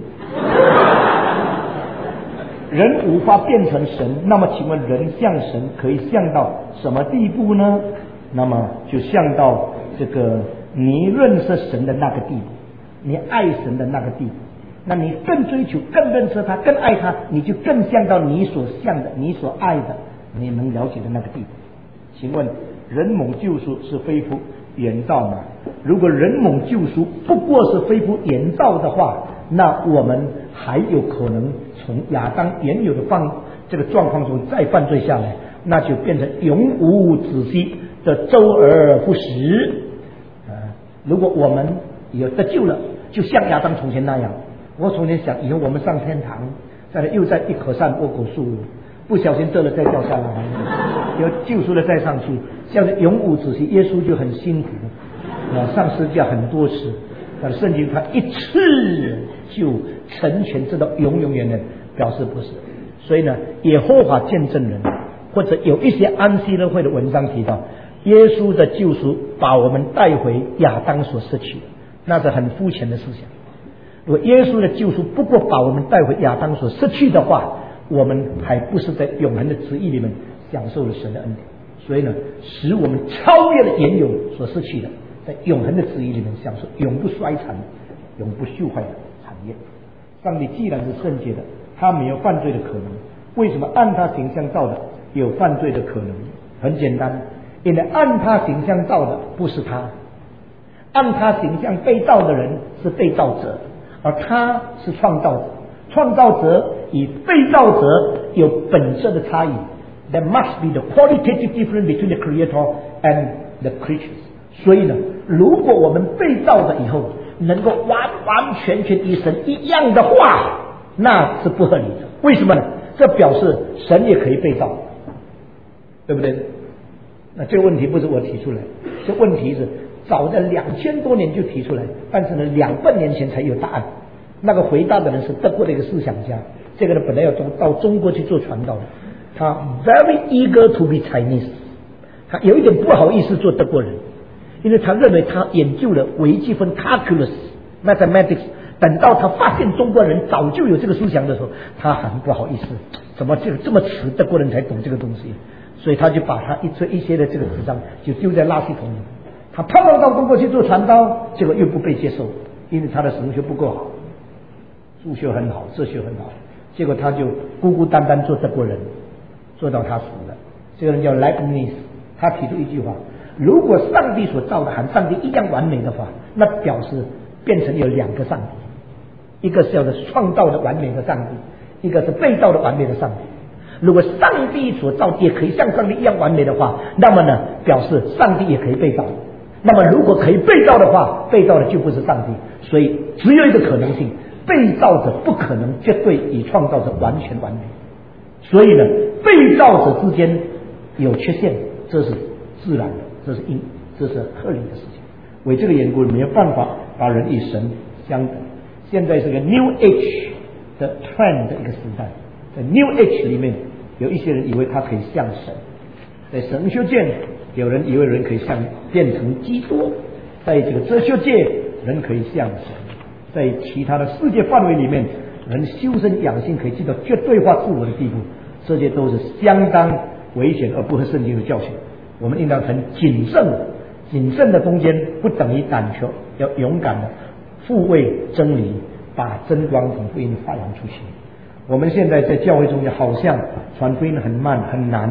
人无法变成神，那么请问人像神可以像到什么地步呢？那么就像到这个你认识神的那个地步，你爱神的那个地步，那你更追求更认识他更爱他，你就更像到你所像的你所爱的你能了解的那个地步。请问人蒙救赎是非乎原造吗？如果人蒙救赎不过是非乎原造的话，那我们还有可能从亚当原有的犯这个状况中再犯罪下来，那就变成永无止息的周而复始。呃、如果我们有得救了，就像亚当从前那样，我从前想以后我们上天堂，再来又在一棵善恶果树不小心得了再掉下来，有救赎了再上去，像是永无止息。耶稣就很辛苦啊，上十字架很多次，但圣经他一次就成全，直到永永远远，表示不是。所以呢，耶和华见证人或者有一些安息日会的文章提到，耶稣的救赎把我们带回亚当所失去的，那是很肤浅的思想。如果耶稣的救赎不过把我们带回亚当所失去的话，我们还不是在永恒的旨意里面享受了神的恩典。所以呢，使我们超越了原有所失去的，在永恒的旨意里面享受永不衰残、永不朽坏的产业。上帝既然是圣洁的，他没有犯罪的可能，为什么按他形象造的有犯罪的可能？很简单，因为按他形象造的不是他，按他形象被造的人是被造者，而他是创造者。创造者与被造者有本质的差异。There must be the qualitative difference between the creator and the creatures。所以呢，如果我们被造的以后能够完完全全与神一样的话，那是不合理的。为什么呢？这表示神也可以被造，对不对？那这个问题不是我提出来，这问题是早在两千多年就提出来，但是呢，两万年前才有答案。那个回答的人是德国的一个思想家，这个人本来要到中国去做传道的，他 very eager to be Chinese， 他有一点不好意思做德国人，因为他认为他研究了微积分 calculus mathematics， 等到他发现中国人早就有这个思想的时候，他很不好意思，怎么这个这么迟德国人才懂这个东西，所以他就把他一些一些的这个纸张就丢在垃圾桶里。他盼望到中国去做传道，结果又不被接受，因为他的神学不够好，数学很好，哲学很好，结果他就孤孤单单做德国人，做到他死了。这个人叫莱布尼茨，他提出一句话：如果上帝所造的和上帝一样完美的话，那表示变成有两个上帝，一个是叫做创造的完美的上帝，一个是被造的完美的上帝。如果上帝所造也可以像上帝一样完美的话，那么呢，表示上帝也可以被造。那么如果可以被造的话，被造的就不是上帝，所以只有一个可能性，被造者不可能绝对与创造者完全完美。所以呢，被造者之间有缺陷，这是自然的，这是因，这是合理的事情。为这个缘故，没有办法把人与神相等。现在是个 New Age 的 trend 的一个时代，在 New Age 里面，有一些人以为他可以像神，在神学界有人以为人可以像变成基督，在这个哲学界人可以像神，在其他的世界范围里面，人修身养性可以进到绝对化自我的地步，这些都是相当危险而不合圣经的教训。我们应当很谨慎，谨慎的中间不等于胆怯，要勇敢的护卫真理，把真光从福音发扬出去。我们现在在教会中间好像传福音很慢很难，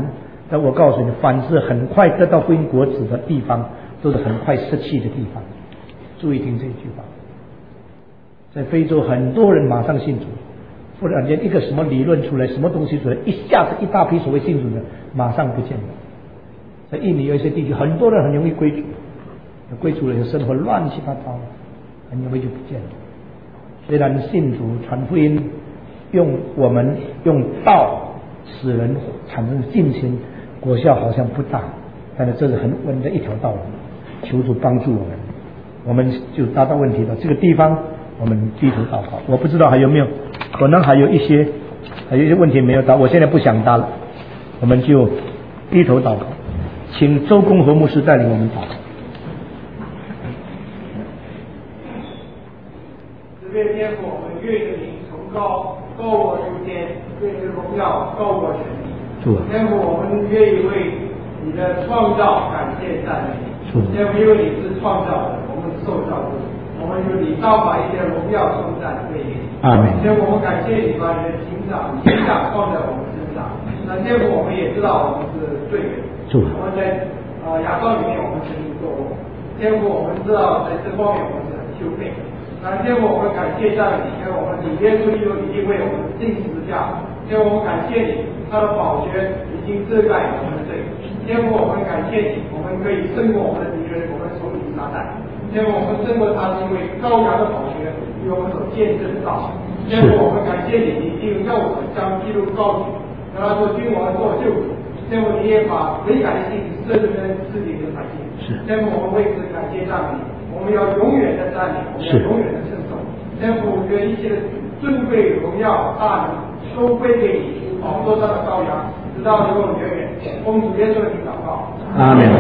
但我告诉你，凡是很快得到福音果子的地方，都是很快失去的地方。注意听这句话。在非洲，很多人马上信主，忽然间一个什么理论出来，什么东西出来，一下子一大批所谓信主的马上不见了。在印尼有一些地区，很多人很容易归主，归主了以后生活乱七八糟，很容易就不见了。虽然信主传福音，用我们用道使人产生信心，果效好像不大，但是这是很稳的一条道路。求主帮助我们，我们就答到问题了。这个地方我们低头祷告，我不知道还有没有，可能还有一些还有一些问题没有答，我现在不想答了，我们就低头祷告，请周公和牧师带领我们祷告。 这边天父，我们愿意你崇高高我诸天，愿你的荣耀高我全地。天父，我们愿意为你的创造感谢赞美。天父，因为你是创造的，我们受造物，我们有你招把一些荣耀称赞归给你。 阿门。 天父，我们感谢你把你的形象形象放在我们身上。那天父，我们也知道我们是罪人，我们在呃亚当里面我们曾经做过。天父，我们知道在这方面我们是很羞愧。那天父，我们感谢赞美你，因为我们里耶稣基督已经为我们定十字架。天父，我们感谢你，他的宝血已经遮盖我们的罪。天父，我们感谢你，我们可以胜过我们的敌人，我们仇敌撒旦。天父，我们胜过他是因为羔羊的宝血与我们所见证的道。天父，我们感谢你，你已经要我们将基督高举，让他做君王做救主。天父，你也把悔改的心赐给自己的百姓。天父，我们为此感谢赞美你，我们要永远的赞美，我们要永远的称颂。天父，愿一切的尊贵、荣耀、大能都归给你，宝座上的羔羊，直到永永远远。奉主耶稣的名祷告。 阿门。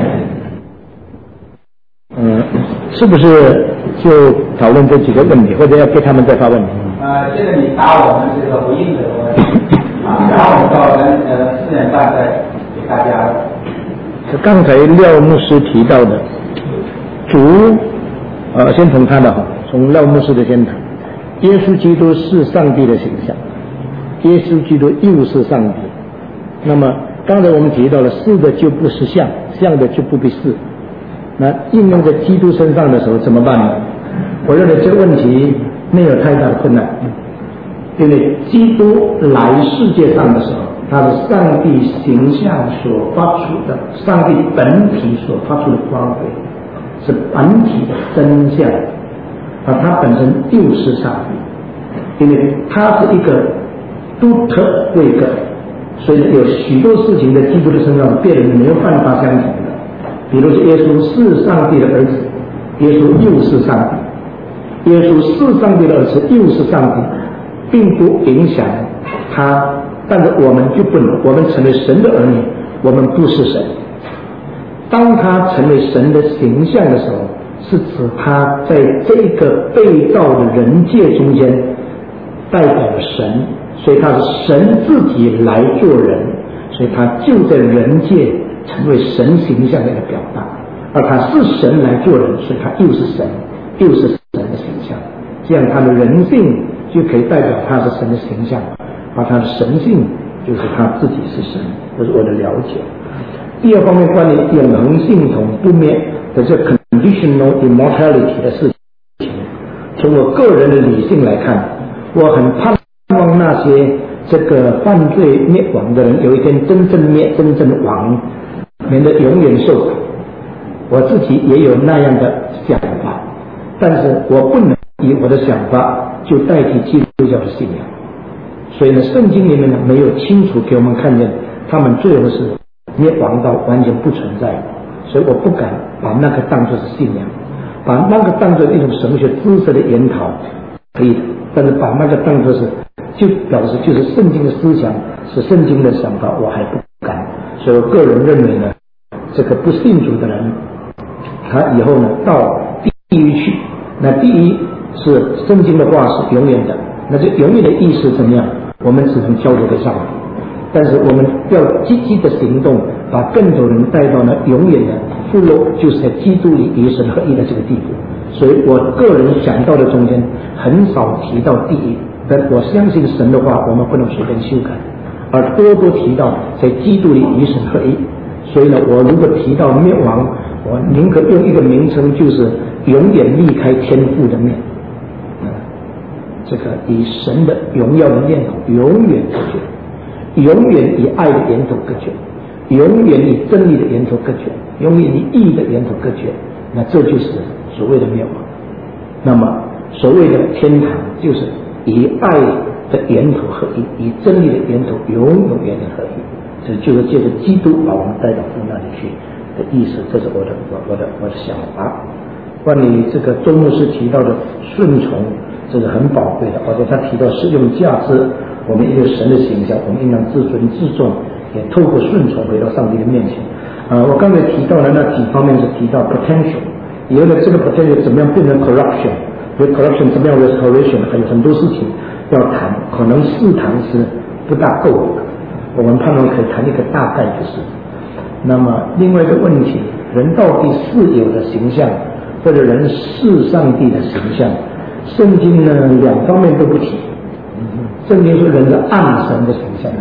嗯，是不是就讨论这几个问题，或者要给他们再发问题？ 呃，现在你答我们这个回应的问题，啊，然后我们到呃四点半再给大家。 刚才廖牧师提到的，主，呃，先从他的哈，从廖牧师的先谈。耶稣基督是上帝的形象，耶稣基督又是上帝。那么刚才我们提到了，是的就不是像，像的就不必是。那应用在基督身上的时候怎么办呢？我认为这个问题没有太大的困难，因为基督来世界上的时候，他是上帝形象所发出的，上帝本体所发出的光辉，是本体的真相。啊，他本身就是上帝，因为他是一个独特贵格，所以有许多事情在基督的身上别人没有办法相同的。比如说耶稣是上帝的儿子，耶稣又是上帝，耶稣是上帝的儿子又是上帝，并不影响他，但是我们就不能，我们成为神的儿女，我们不是神。当他成为神的形象的时候，是指他在这个被造的人界中间代表了神，所以他是神自己来做人，所以他就在人界成为神形象的一个表达，而他是神来做人，所以他又是神，又是神的形象，这样他的人性就可以代表他是神的形象，而他的神性就是他自己是神，这是我的了解。第二方面，关于永恒性同不灭的这 conditional immortality 的事情，从我个人的理性来看，我很盼望那些这个犯罪灭亡的人有一天真正灭、真正亡，免得永远受苦。我自己也有那样的想法，但是我不能以我的想法就代替基督教的信仰。所以呢，圣经里面呢没有清楚给我们看见他们最后是灭亡到完全不存在，所以我不敢把那个当作是信仰，把那个当作一种神学知识的研讨可以的，但是把那个当作是就表示就是圣经的思想是圣经的想法，我还不敢。所以我个人认为呢，这个不信主的人，他以后呢到地狱去，那第一是圣经的话是永远的，那这永远的意思怎么样，我们只能交给上帝。但是我们要积极的行动，把更多人带到呢永远的富乐，就是在基督里与神合一的这个地步。所以我个人想到的中间很少提到地狱，但我相信神的话我们不能随便修改， 而多多提到在基督里与神合一。所以呢，我如果提到灭亡，我宁可用一个名称，就是永远离开天父的面。嗯，这个以神的荣耀的念头永远隔绝，永远以爱的源头隔绝，永远以真理的源头隔绝，永远以义的源头隔绝。那这就是所谓的灭亡。那么所谓的天堂，就是以爱的源头合一，以真理的源头永永远远合一。这就是借着基督把我们带到父那里去的意思。这是我的我我的我的想法。关于这个周牧师提到的顺从，这是很宝贵的。而且他提到适用价值，我们也有神的形象，我们应当自尊自重，也透过顺从回到上帝的面前。呃，我刚才提到的那几方面是提到 potential， 以后的这个 potential 怎么样变成 corruption， 所以 corruption 怎么样 restoration， 还有很多事情要谈，可能四谈是不大够的。我们判断可以谈一个大概就是。那么另外一个问题，人到底是有的形象，或者人是上帝的形象？圣经呢两方面都不提。圣经说人是暗神的形象，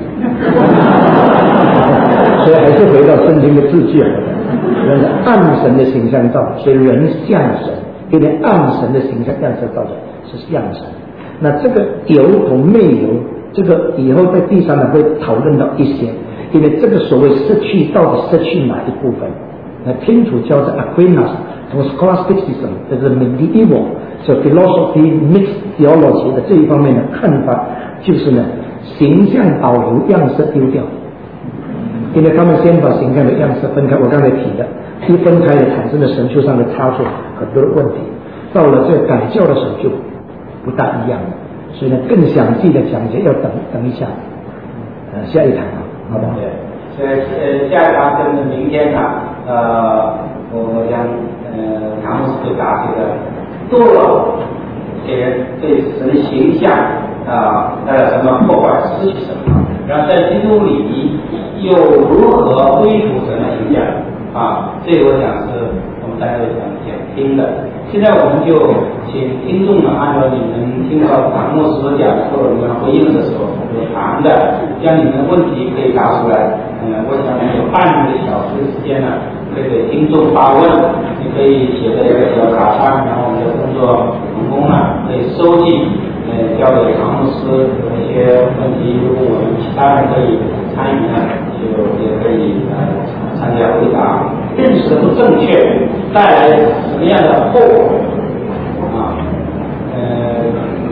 所以还是回到圣经的字句来的，人是暗神的形象造，所以人像神，因为暗神的形象样式造的是像神。那这个有同没有，这个以后在第三呢会讨论到一些，因为这个所谓失去到底失去哪一部分？那天主教的 Aquinas 从 Scholasticism， 这是 medieval， so philosophy mixed theology 的这一方面的看法，就是呢形象保留，样式丢掉。因为他们先把形象的样式分开，我刚才提的，一分开的产生了神学上的差错，很多的问题。到了这个改教的时候就不大一样了，所以呢更详细的讲解要等等一下，呃下一堂好不好？ 对，呃下一堂跟明天呢，呃我我将呃唐牧师就答这个多了些对神形象啊带来什么破坏，失去什么，然后在基督里又如何恢复神的形象啊？这个我想是我们大家都想想听的。现在我们就请听众呢，按照你们听到唐牧师讲或者你们回应的时候有谈的，将你们的问题可以答出来。嗯，我想有半个小时的时间呢，可以给听众发问，你可以写在一个小卡上，然后我们的工作同工呢可以收集，呃，交给唐牧师有一些问题，如果我们其他人可以参与呢，就也可以呃参加回答。认识的不正确带来什么样的后果啊？呃，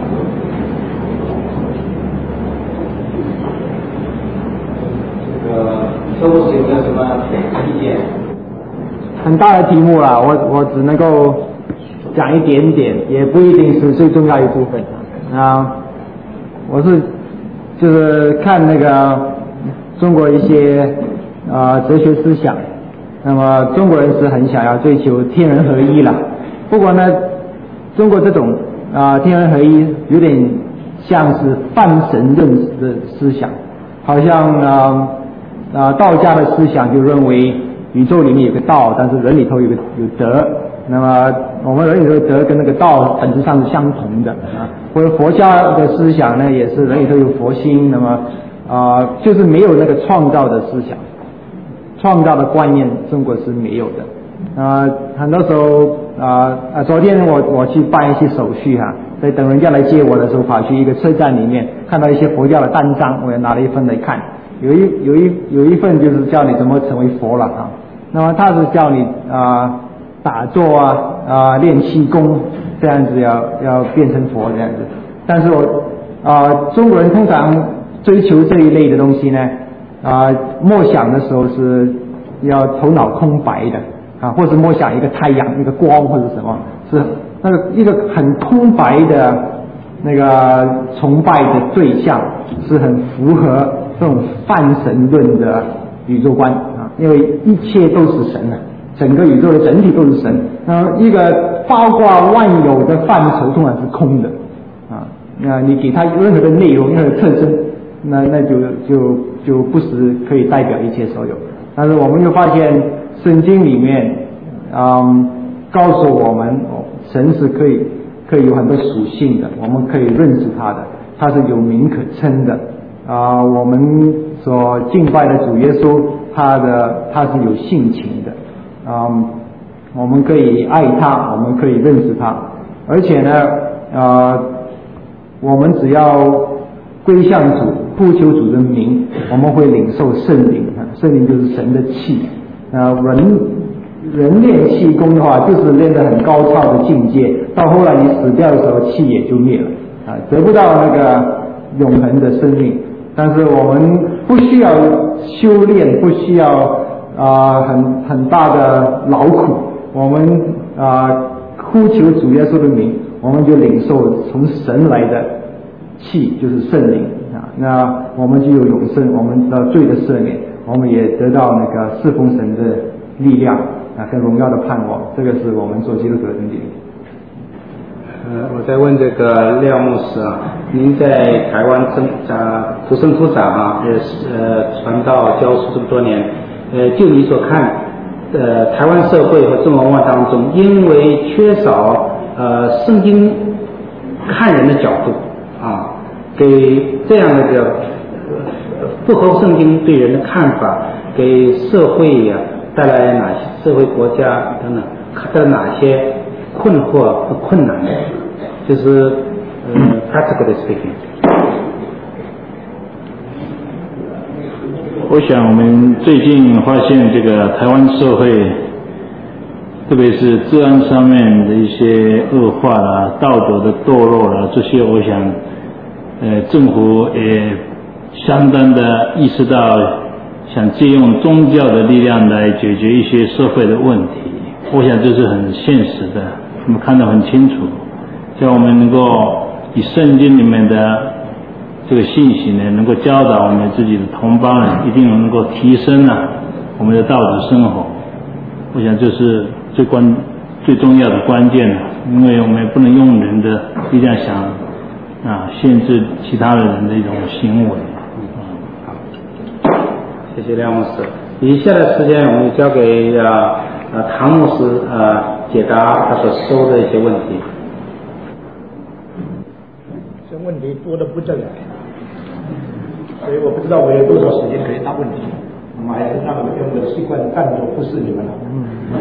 这个周牧师有没有什么意见？ 很大的题目啦，我我只能够讲一点点，也不一定是最重要一部分啊。我是就是看那个中国一些啊哲学思想。那么中国人是很想要追求天人合一了，不过呢，中国这种啊、呃、天人合一有点像是泛神论的思想，好像啊啊、呃、道家的思想就认为宇宙里面有个道，但是人里头有个有德，那么我们人里头的德跟那个道本质上是相同的啊。或者佛家的思想呢，也是人里头有佛心，那么啊、呃、就是没有那个创造的思想。创造的观念，中国是没有的。啊、呃，很多时候啊啊，昨天我我去办一些手续哈、啊，在等人家来接我的时候，跑去一个车站里面，看到一些佛教的单张，我也拿了一份来看。有一有一有一份就是教你怎么成为佛了啊。那么他是教你啊、呃、打坐啊啊、呃、练气功，这样子要要变成佛这样子。但是我啊、呃、中国人通常追求这一类的东西呢。啊、呃，默想的时候是要头脑空白的啊，或者默想一个太阳、一个光或者什么，是那个一个很空白的那个崇拜的对象，是很符合这种泛神论的宇宙观啊，因为一切都是神啊，整个宇宙的整体都是神。那一个包括万有的范畴通常是空的啊，那你给它任何的内容、任何的特征，那那就就。就不是可以代表一切所有，但是我们又发现圣经里面，嗯，告诉我们，神是可以可以有很多属性的，我们可以认识他的，他是有名可称的啊、呃。我们所敬拜的主耶稣，他的他是有性情的，嗯，我们可以爱他，我们可以认识他，而且呢，呃，我们只要归向主，呼求主的名，我们会领受圣灵，圣灵就是神的气，呃，人人练气功的话，就是练得很高超的境界，到后来你死掉的时候，气也就灭了，啊，得不到那个永恒的生命。但是我们不需要修炼，不需要啊、呃、很很大的劳苦，我们啊、呃、呼求主耶稣的名，我们就领受从神来的气，就是圣灵啊，那我们就有永生，我们的罪的赦免，我们也得到那个侍奉神的力量啊，跟荣耀的盼望，这个是我们做基督徒的恩典。 呃，我在问这个廖牧师啊，您在台湾生长土生土长啊，也是呃传道教书这么多年，呃，就你所看，呃，台湾社会和中文文化当中，因为缺少呃圣经看人的角度啊，给这样的一个呃不合圣经对人的看法，给社会呀、啊、带来哪些社会国家等等带来哪些困惑和困难，就是呃 practically speaking。 我想我们最近发现这个台湾社会，特别是治安上面的一些恶化啦、道德的堕落啦，这些我想，呃，政府也相当的意识到，想借用宗教的力量来解决一些社会的问题。我想这是很现实的，我们看得很清楚。叫我们能够以圣经里面的这个信息呢，能够教导我们自己的同胞呢，一定能够提升啊我们的道德生活。我想这是最关最重要的关键了，因为我们不能用人的力量想啊限制其他的人的一种行为。 好，谢谢廖牧师。以下的时间我们交给呃呃唐牧师呃解答他所收的一些问题。 这问题多得不得了，所以我不知道我有多少时间可以答问题。我们还是让我们用我的习惯当作不是你们了。嗯，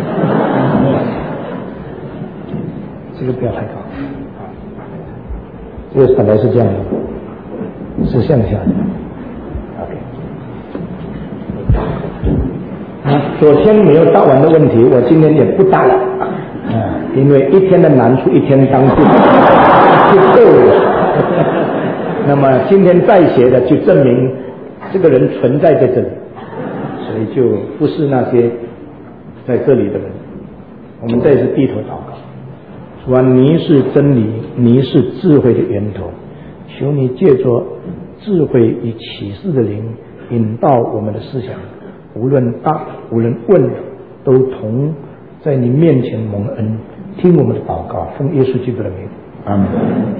这个不要太高啊，这个本来是这样的，是向下的。OK。啊，昨天没有答完的问题，我今天也不答了啊，因为一天的难处一天当尽，就够了。那么今天再写的就证明这个人存在在这里，所以就不是那些在这里的人。我们再次低头祷告，主啊，你是真理，你是智慧的源头，求你借着智慧与启示的灵引导我们的思想，无论大无论问，都同在你面前蒙恩，听我们的祷告，奉耶稣基督的名，阿门。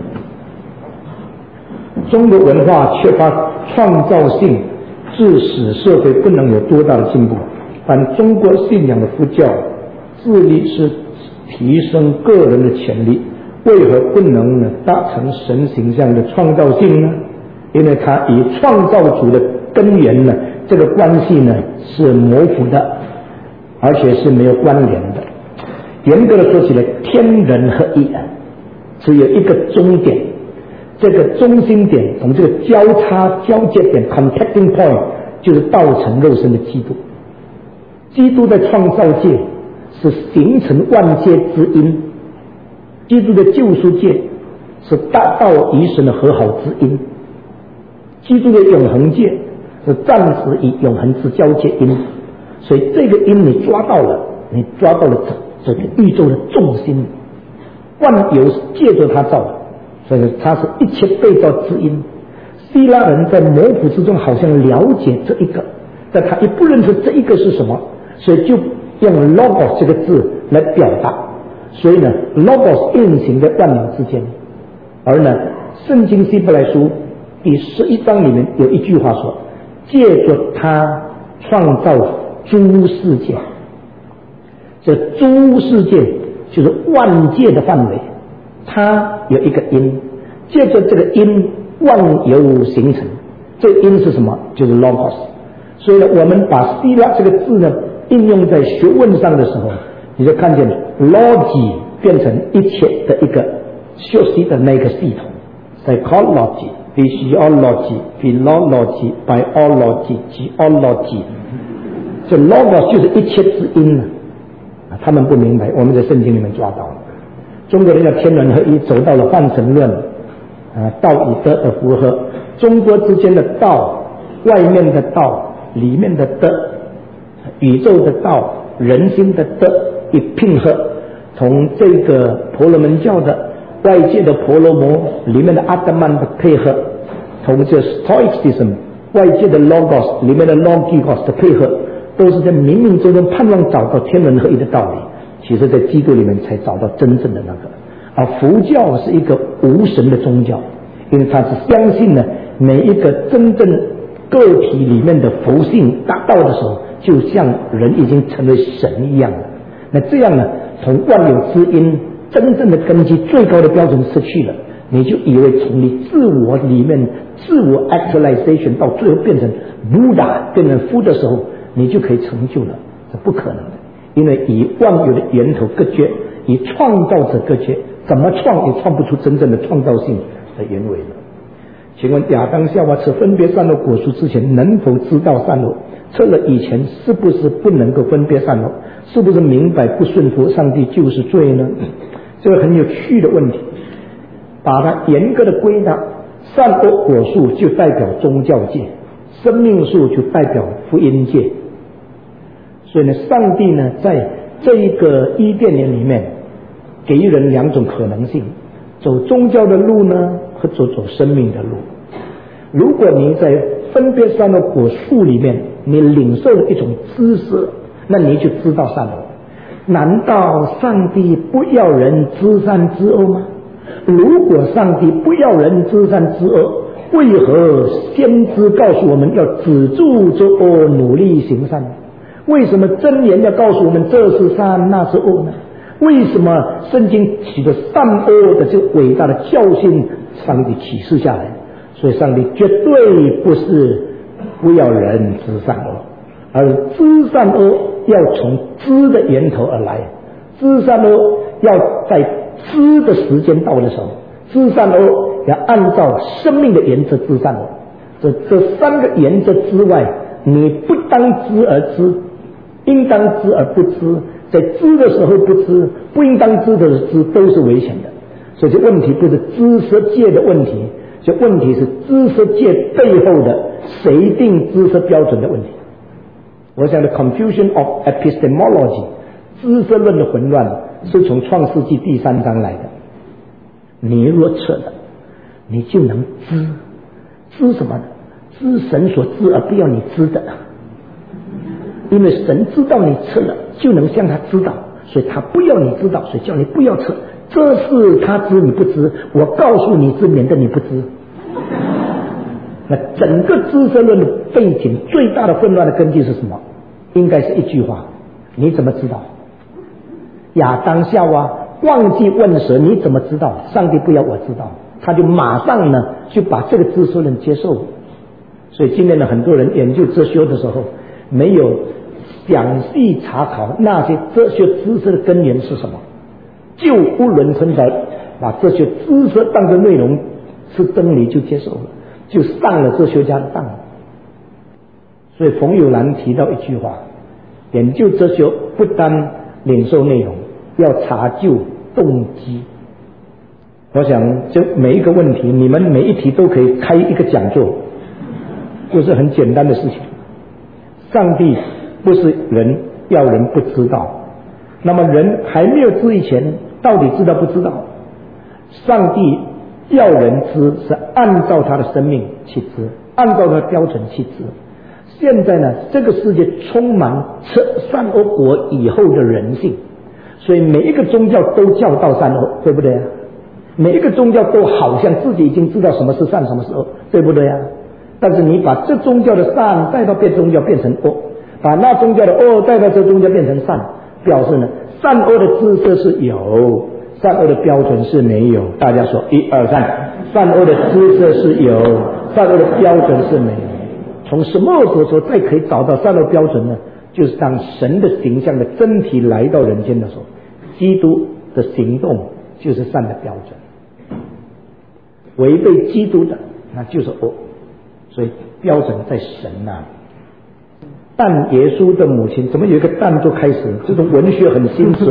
中国文化缺乏创造性，致使社会不能有多大的进步。但中国信仰的佛教致力是提升个人的潜力，为何不能呢达成神形象的创造性呢？因为它与创造主的根源呢，这个关系呢是模糊的，而且是没有关联的。严格的说起来，天人合一啊，只有一个终点。这个中心点，我们这个交叉交界点 （connecting point） 就是道成肉身的基督。基督在创造界是形成万界之因，基督的救赎界是大道与神的和好之因，基督的永恒界是暂时与永恒之交界因。所以这个因你抓到了，你抓到了整个宇宙的重心，万有是借着它造的。所以它是一切被造之因。希腊人在模糊之中好像了解这一个，但他也不认识这一个是什么，所以就用 logos 这个字来表达。所以呢 logos 运行在万有之间。而呢圣经希伯来书第十一章里面有一句话说，借着他创造诸世界。这诸世界就是万界的范围，它有一个因，借着这个因万有形成， 这音是什么？就是 logos。所以呢，我们把希腊这个字呢应用在学问上的时候，你就看见 logi 变成一切的一个学习的那个系统 ，psychology、physiology、philology、biology、geology， 这 logos 就是一切之音啊。他们不明白，我们在圣经里面抓到了。中国人的天人合一走到了泛神论，啊，道与德的符合，中国之间的道，外面的道，里面的德，宇宙的道，人心的德一拼合，同这个婆罗门教的外界的婆罗摩里面的阿德曼的配合，同这 Stoicism 外界的 Logos 里面的 Logos 的配合，都是在冥冥中中盼望找到天人合一的道理。其实在基督里面才找到真正的那个。而佛教是一个无神的宗教，因为它是相信呢每一个真正个体里面的佛性达到的时候，就像人已经成为神一样了。那这样呢，从万有之因真正的根基最高的标准失去了，你就以为从你自我里面自我 actualization 到最后变成 Buddha 变成佛的时候，你就可以成就了，是不可能的。因为以万有的源头隔绝，以创造者隔绝，怎么创也创不出真正的创造性的原委了。请问亚当夏娃吃分别善恶果树之前，能否知道善恶？吃了以前是不是不能够分别善恶？是不是明白不顺服上帝就是罪呢？这个很有趣的问题，把它严格的归纳，善恶果树就代表宗教界，生命树就代表福音界。所以呢，上帝呢在这一个伊甸园里面给予人两种可能性，走宗教的路呢和走走生命的路。如果你在分别善恶果树里面你领受了一种知识，那你就知道善恶。难道上帝不要人知善知恶吗？如果上帝不要人知善知恶，为何先知告诉我们要止住这恶，努力行善？为什么箴言要告诉我们这是善那是恶呢？为什么圣经起的善恶的这个伟大的教训上帝启示下来？所以上帝绝对不是不要人知善恶，而知善恶要从知的源头而来。知善恶要在知的时间到的时候，知善恶要按照生命的原则知善恶。这这三个原则之外，你不当知而知，应当知而不知，在知的时候不知，不应当知的知，都是危险的。所以这问题不是知识界的问题，这问题是知识界背后的谁定知识标准的问题。我想的 confusion of epistemology 知识论的混乱是从创世纪第三章来的。你若吃了，你就能知知什么呢？知神所知而不要你知的，因为神知道你吃了就能向他知道，所以他不要你知道，所以叫你不要吃。这是他知你不知，我告诉你知，免得你不知。那整个知识论的背景最大的混乱的根基是什么？应该是一句话，你怎么知道？亚当夏娃忘记问蛇，你怎么知道？上帝不要我知道，他就马上呢就把这个知识论接受了。所以今天的很多人研究哲学的时候，没有详细查考那些哲学知识的根源是什么，就囫囵吞枣把哲学知识当作内容是真理就接受了，就上了哲学家的当。所以冯友兰提到一句话，研究哲学不单领受内容，要查究动机。我想就每一个问题，你们每一题都可以开一个讲座，就是很简单的事情。上帝不是人要人不知道，那么人还没有知以前到底知道不知道？上帝要人知是按照他的生命去知，按照他的标准去知。现在呢，这个世界充满吃善恶果以后的人性，所以每一个宗教都教导善恶，对不对啊？每一个宗教都好像自己已经知道什么是善什么是恶，对不对啊？但是你把这宗教的善带到别宗教变成恶，把那宗教的恶带到这宗教变成善，表示呢善恶的知识是有，善恶的标准是没有。大家说一二三，善恶的知识是有， 善恶的标准是没有。从什么时候说再可以找到善恶标准呢？就是当神的形象的真体来到人间的时候，基督的行动就是善的标准，违背基督的那就是恶，所以标准在神那里。但耶稣的母亲怎么有一个但就开始？这种文学很新式。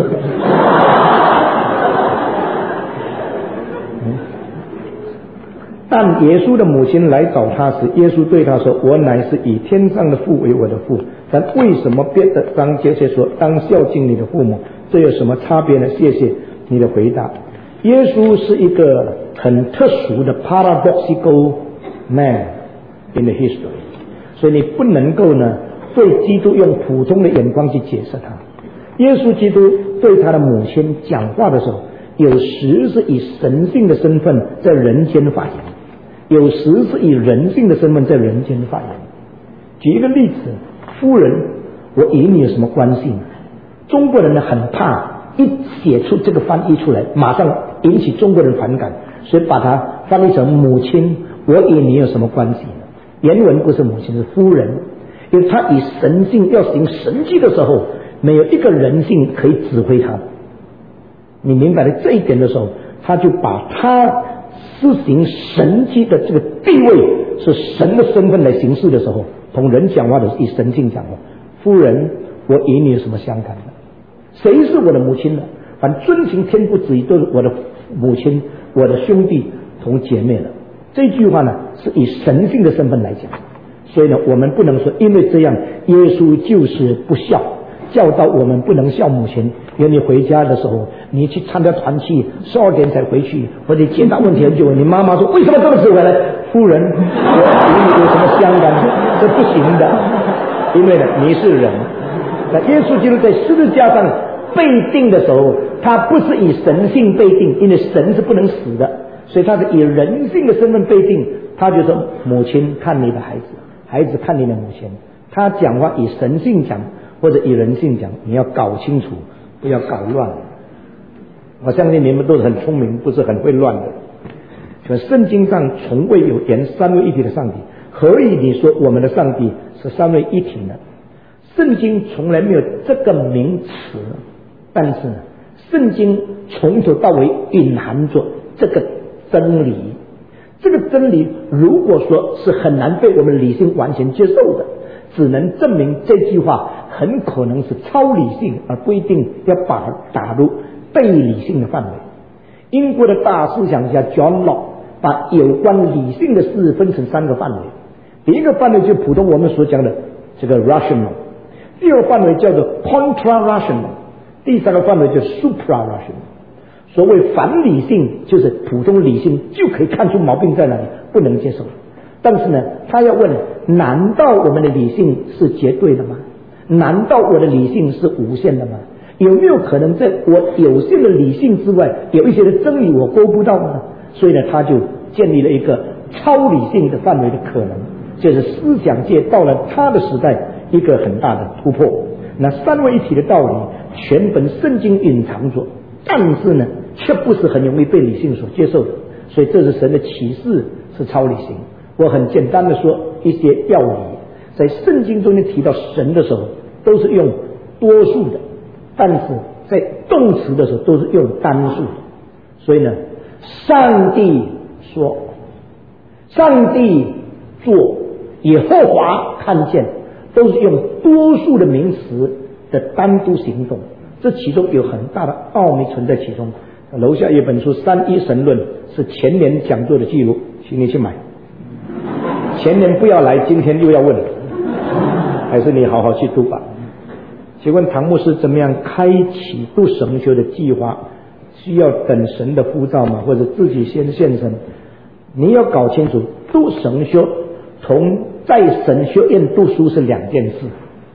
嗯，但耶稣的母亲来找他时，耶稣对他说：“我乃是以天上的父为我的父。”但为什么别的章节却说当孝敬你的父母？这有什么差别呢？谢谢你的回答。耶稣是一个很特殊的 paradoxical man in the history， 所以你不能够呢对基督用普通的眼光去解释他。耶稣基督对他的母亲讲话的时候，有时是以神性的身份在人间发言，有时是以人性的身份在人间发言。举一个例子，夫人，我与你有什么关系呢？中国人呢很怕一写出这个翻译出来，马上引起中国人反感，所以把它翻译成母亲，我与你有什么关系呢？原文不是母亲，是夫人。因为他以神性要行神迹的时候，没有一个人性可以指挥他的。你明白了这一点的时候，他就把他施行神迹的这个地位是神的身份来行事的时候，同人讲话的是以神性讲话。夫人，我与你有什么相干的？谁是我的母亲呢？凡遵行天父旨意都是我的母亲，我的兄弟同姐妹了。这句话呢是以神性的身份来讲。所以呢，我们不能说因为这样耶稣就是不孝，教导我们不能孝母亲。因为你回家的时候，你去参加团契，十二点才回去，或者解答问题很久，你妈妈说为什么这么迟回来？夫人，我与你有什么相干？这不行的，因为呢你是人。那耶稣基督在十字架上被定的时候，他不是以神性被定，因为神是不能死的，所以他是以人性的身份被定。他就说：母亲看你的孩子，孩子看你的母亲。他讲话以神性讲或者以人性讲，你要搞清楚，不要搞乱。我相信你们都是很聪明，不是很会乱的。可圣经上从未有言三位一体的上帝，何以你说我们的上帝是三位一体呢？圣经从来没有这个名词，但是呢，圣经从头到尾隐含着这个真理。这个真理如果说是很难被我们理性完全接受的，只能证明这句话很可能是超理性，而不一定要把它打入被理性的范围。英国的大思想家 John Locke 把有关理性的事分成三个范围。第一个范围就普通我们所讲的这个 rational， 第二个范围叫做 contra-rational， 第三个范围叫 supra-rational。所谓反理性就是普通理性就可以看出毛病在哪里，不能接受。但是呢，他要问：难道我们的理性是绝对的吗？难道我的理性是无限的吗？有没有可能在我有限的理性之外，有一些的真理我勾不到呢？所以呢，他就建立了一个超理性的范围的可能，就是思想界到了他的时代一个很大的突破。那三位一体的道理，全本圣经隐藏着，但是呢，却不是很容易被理性所接受的。所以这是神的启示，是超理性。我很简单的说一些要理，在圣经中间提到神的时候，都是用多数的，但是在动词的时候都是用单数的。所以呢，上帝说，上帝做，耶和华看见，都是用多数的名词的单独行动。这其中有很大的奥秘存在其中。楼下有本书《三一神论》，是前年讲座的记录，请你去买。前年不要来，今天又要问，还是你好好去读吧。请问唐牧师怎么样开启读神学的计划？需要等神的呼召吗？或者自己先现身？你要搞清楚，读神学同在神学院读书是两件事。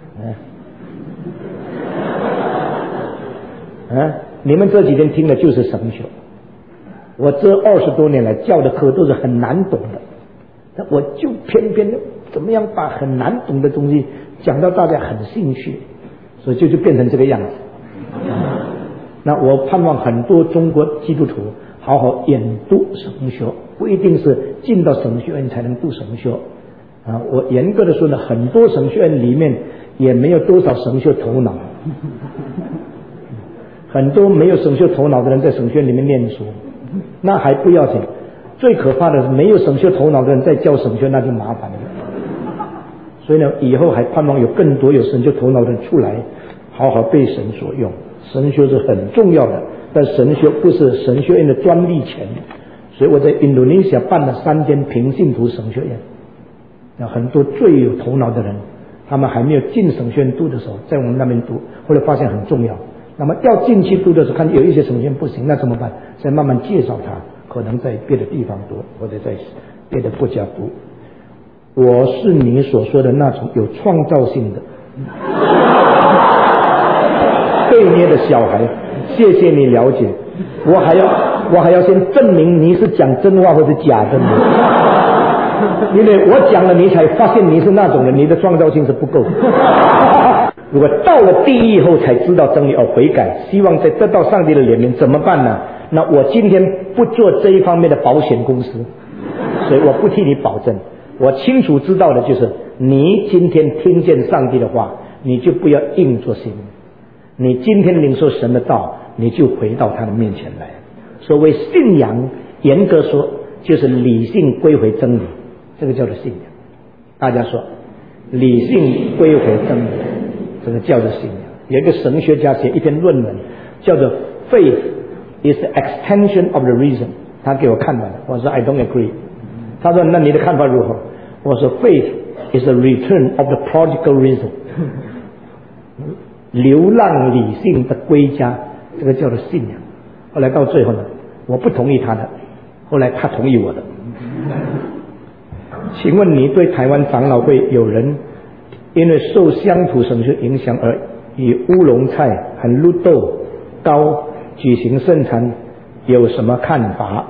嗯、啊，你们这几天听的就是神学，我这二十多年来教的课都是很难懂的。我就偏偏怎么样把很难懂的东西讲到大家很兴趣，所以就就变成这个样子。那我盼望很多中国基督徒好好研读神学，不一定是进到神学院才能读神学啊。我严格的说呢，很多神学院里面也没有多少神学头脑，很多没有神学头脑的人在神学院里面念书，那还不要紧，最可怕的是没有神学头脑的人在教神学，那就麻烦了。所以呢，以后还盼望有更多有神学头脑的人出来，好好被神所用。神学是很重要的，但神学不是神学院的专利权。所以我在印度尼西亚办了三间平信徒神学院，那很多最有头脑的人，他们还没有进神学院读的时候，在我们那边读，后来发现很重要。那么要进去读的时候，看有一些神学院不行，那怎么办？再慢慢介绍他，可能在别的地方读，或者在别的国家读。我是你所说的那种有创造性的被捏的小孩，谢谢你了解。我还要我还要先证明你是讲真话或者假的，因为我讲了你才发现你是那种人，你的创造性是不够。如果到了地狱后才知道真理而悔改，希望在得到上帝的怜悯，怎么办呢？那我今天不做这一方面的保险公司，所以我不替你保证。我清楚知道的就是，你今天听见上帝的话，你就不要硬着心。你今天领受神的道，你就回到他的面前来。所谓信仰，严格说就是理性归回真理，这个叫做信仰。大家说，理性归回真理，这个叫做信仰。有一个神学家写一篇论文，叫做 Faith is the extension of the reason。他给我看完了，我说 I don't agree。他说那你的看法如何？我说 Faith is a return of the prodigal reason。流浪理性的归家，这个叫做信仰。后来到最后呢，我不同意他的，后来他同意我的。请问你对台湾长老会有人因为受乡土神学影响而以乌龙菜和绿豆糕举行圣餐有什么看法？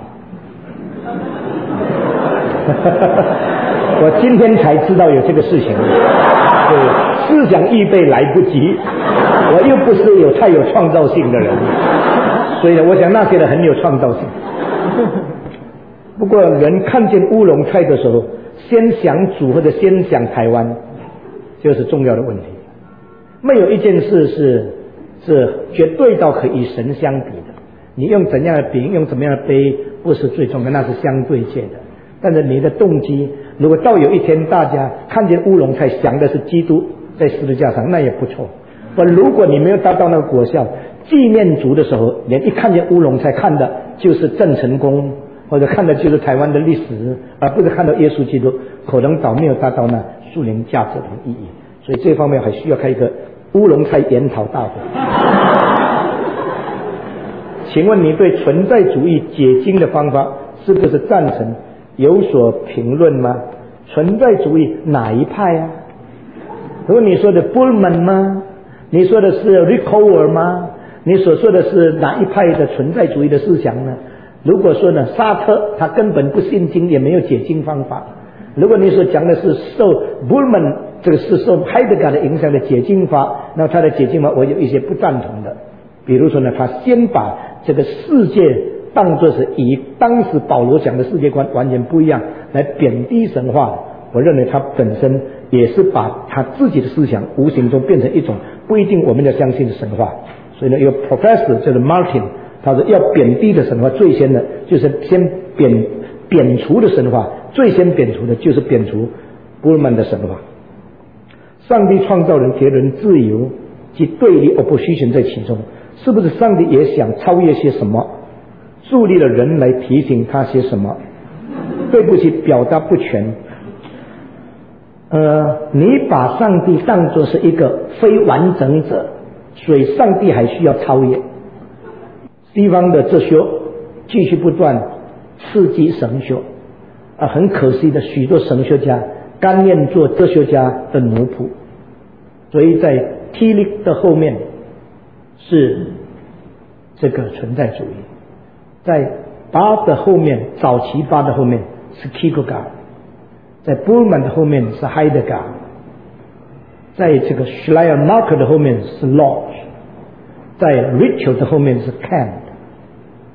我今天才知道有这个事情，对，思想预备来不及，我又不是有太有创造性的人，所以呢，我想那些人很有创造性。不过人看见乌龙菜的时候，先想主或者先想台湾，就是重要的问题。没有一件事是是绝对到可以与神相比的。你用怎样的饼，用怎么样的杯，不是最重要的，那是相对界的。但是你的动机，如果到有一天大家看见乌龙菜想的是基督在十字架上，那也不错。而如果你没有达到那个果效，纪念主的时候，连一看见乌龙菜看的就是郑成功，或者看的就是台湾的历史，而不是看到耶稣基督，可能倒没有达到那属灵价值的意义。所以这方面还需要开一个乌龙菜研讨大会。请问你对存在主义解经的方法是不是赞成？有所评论吗？存在主义哪一派啊？如果你说的 Bullman 吗？你说的是 Ricoeur 吗？你所说的是哪一派的存在主义的思想呢？如果说呢，沙特他根本不信经，也没有解经方法。如果你所讲的是受 Bullman 这个是受海德格的影响的解经法，那他的解经法我有一些不赞同的。比如说呢，他先把这个世界当作是以当时保罗讲的世界观完全不一样来贬低神话，我认为他本身也是把他自己的思想无形中变成一种不一定我们要相信的神话。所以呢，有 professor 叫做 Martin， 他说要贬低的神话，最先的就是先贬贬除的神话，最先贬除的就是贬除布尔曼的神话。上帝创造人，给人自由及对立 opposition 在其中，是不是上帝也想超越些什么？助力了人来提醒他些什么？对不起，表达不全。呃，你把上帝当作是一个非完整者，所以上帝还需要超越。西方的哲学继续不断刺激神学，啊，很可惜的，许多神学家甘愿做哲学家的奴仆，所以在 Tillich 的后面是这个存在主义。在巴的后面，早期巴的后面是 Kierkegaard， 在 Bullman 的后面是 Heidegger， 在这个 Schleiermacher 的后面是 Lodge， 在 Ritschl 的后面是 Kant，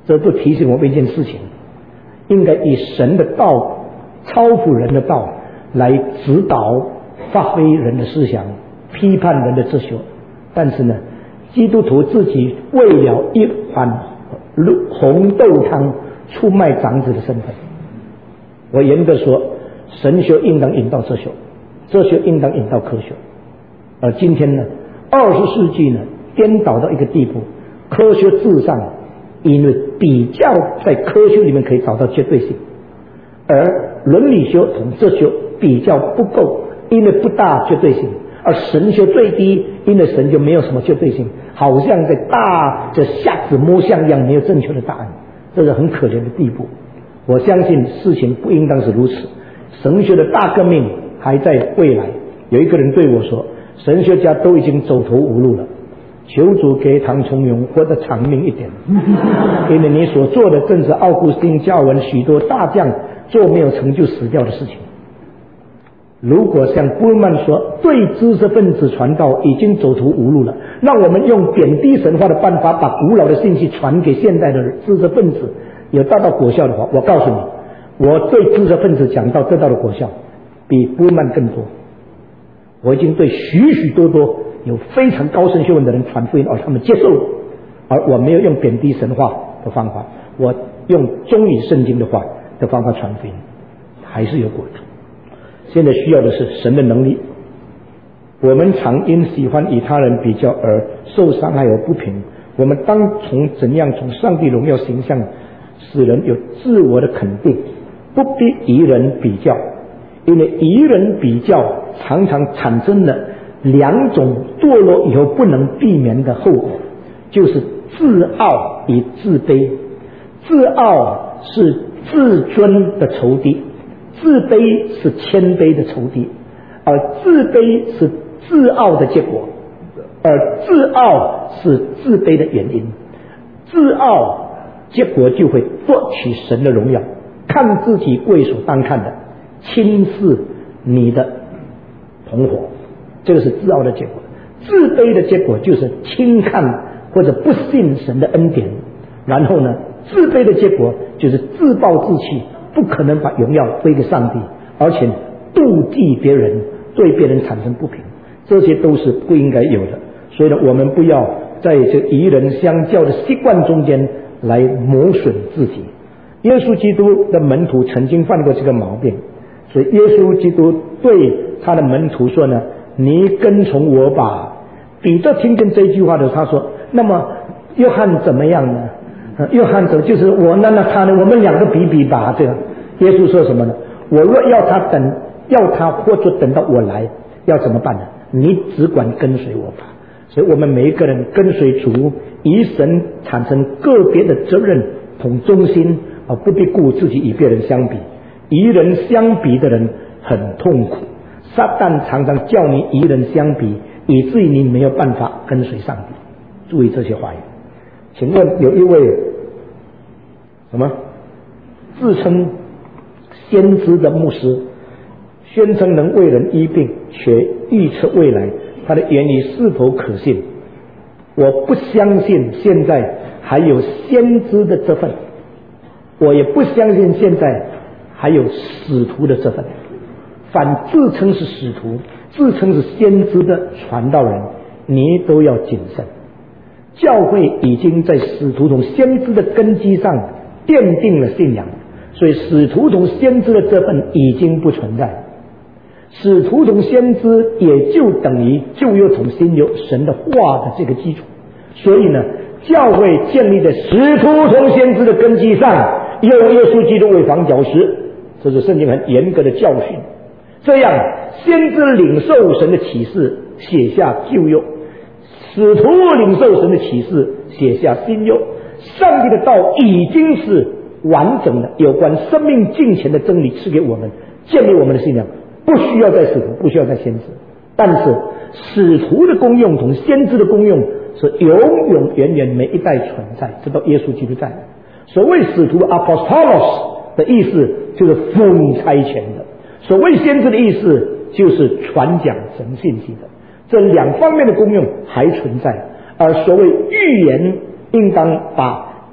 这都提醒我们一件事情，应该以神的道超乎人的道来指导发挥人的思想，批判人的哲学。但是呢，基督徒自己为了一碗红豆汤出卖长子的身份，我严格说，神学应当引导哲学，哲学应当引导科学。而今天呢，二十世纪呢，颠倒到一个地步，科学至上，因为比较在科学里面可以找到绝对性，而伦理学同哲学比较不够，因为不大绝对性，而神学最低，因为神就没有什么绝对性，好像在大这瞎子摸象一样，没有正确的答案，这是很可怜的地步。我相信事情不应当是如此，神学的大革命还在未来。有一个人对我说，神学家都已经走投无路了，求主给唐崇荣活得长命一点，因为你所做的正是奥古斯丁、加尔文许多大将做没有成就死掉的事情。如果像布尔曼说，对知识分子传道已经走投无路了，让我们用贬低神话的办法把古老的信息传给现代的知识分子，有达到果效的话，我告诉你，我对知识分子讲道得到的果效比布尔曼更多。我已经对许许多多有非常高深学问的人传福音，而他们接受了，而我没有用贬低神话的方法，我用忠于圣经的话的方法传福音，还是有果子。现在需要的是神的能力。我们常因喜欢与他人比较而受伤害而不平，我们当从怎样从上帝荣耀形象使人有自我的肯定，不必与人比较，因为与人比较常常产生了两种堕落以后不能避免的后果，就是自傲与自卑。自傲是自尊的仇敌，自卑是谦卑的仇敌，而自卑是自傲的结果，而自傲是自卑的原因。自傲结果就会夺取神的荣耀，看自己贵所当看的，轻视你的同伙，这个是自傲的结果。自卑的结果就是轻看或者不信神的恩典，然后呢，自卑的结果就是自暴自弃，不可能把荣耀归给上帝，而且妒忌别人，对别人产生不平，这些都是不应该有的。所以呢，我们不要在这与人相较的习惯中间来磨损自己。耶稣基督的门徒曾经犯过这个毛病，所以耶稣基督对他的门徒说呢，你跟从我吧。彼得听见这句话的时候，他说，那么约翰怎么样呢？约翰怎么就是我那那他呢？我们两个比比吧。这样耶稣说什么呢？我若要他等要他或者等到我来，要怎么办呢？你只管跟随我吧。所以我们每一个人跟随主，以神产生个别的责任同忠心，而不必顾自己与别人相比。与人相比的人很痛苦，撒旦常常叫你与人相比，以至于你没有办法跟随上帝。注意这些话语。请问有一位什么自称先知的牧师，宣称能为人医病，却预测未来，他的言语是否可信？我不相信现在还有先知的这份，我也不相信现在还有使徒的这份。反自称是使徒，自称是先知的传道人，你都要谨慎。教会已经在使徒同先知的根基上奠定了信仰，所以使徒同先知的这份已经不存在。使徒同先知也就等于旧约同新约神的话的这个基础，所以呢，教会建立在使徒同先知的根基上，有耶稣基督为房角石，这是圣经很严格的教训。这样先知领受神的启示，写下旧约，使徒领受神的启示，写下新约。上帝的道已经是完整的有关生命敬虔的真理赐给我们，建立我们的信仰，不需要再使徒，不需要再先知。但是使徒的功用同先知的功用是永永远远每一代存在，直到耶稣基督在。所谓使徒 apostolos 的意思就是奉差遣的，所谓先知的意思就是传讲神信息的。这两方面的功用还存在，而所谓预言应当把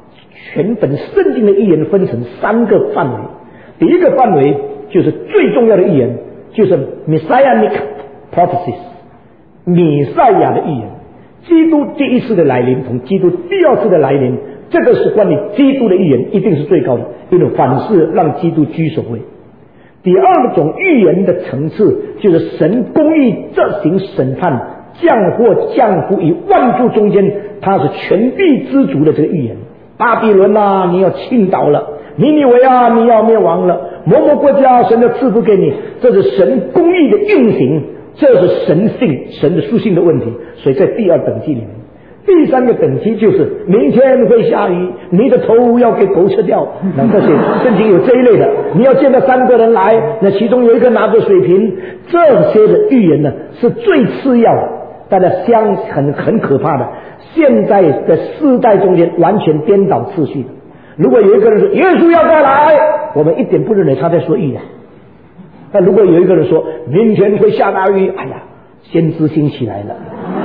全本圣经的预言分成三个范围。第一个范围就是最重要的预言，就是 Messianic prophecies， 弥赛亚的预言，基督第一次的来临同基督第二次的来临，这个是关于基督的预言，一定是最高的，因为凡事让基督居首位。第二种预言的层次就是神公义这行审判降祸降福于万族中间，他是全地之主的这个预言。巴比伦啊，你要倾倒了；尼尼微啊，你要灭亡了；某某国家，神要赐福给你。这是神公义的运行，这是神性、神的属性的问题。所以在第二等级里面，第三个等级就是明天会下雨，你的头要给狗吃掉。那这些圣经有这一类的，你要见到三个人来，那其中有一个拿着水瓶，这些的预言呢是最次要的，大家相很很可怕的。现在的世代中间完全颠倒次序的。如果有一个人说耶稣要再来，我们一点不认为他在说预言。但如果有一个人说明天会下大雨，哎呀，先知兴起来了。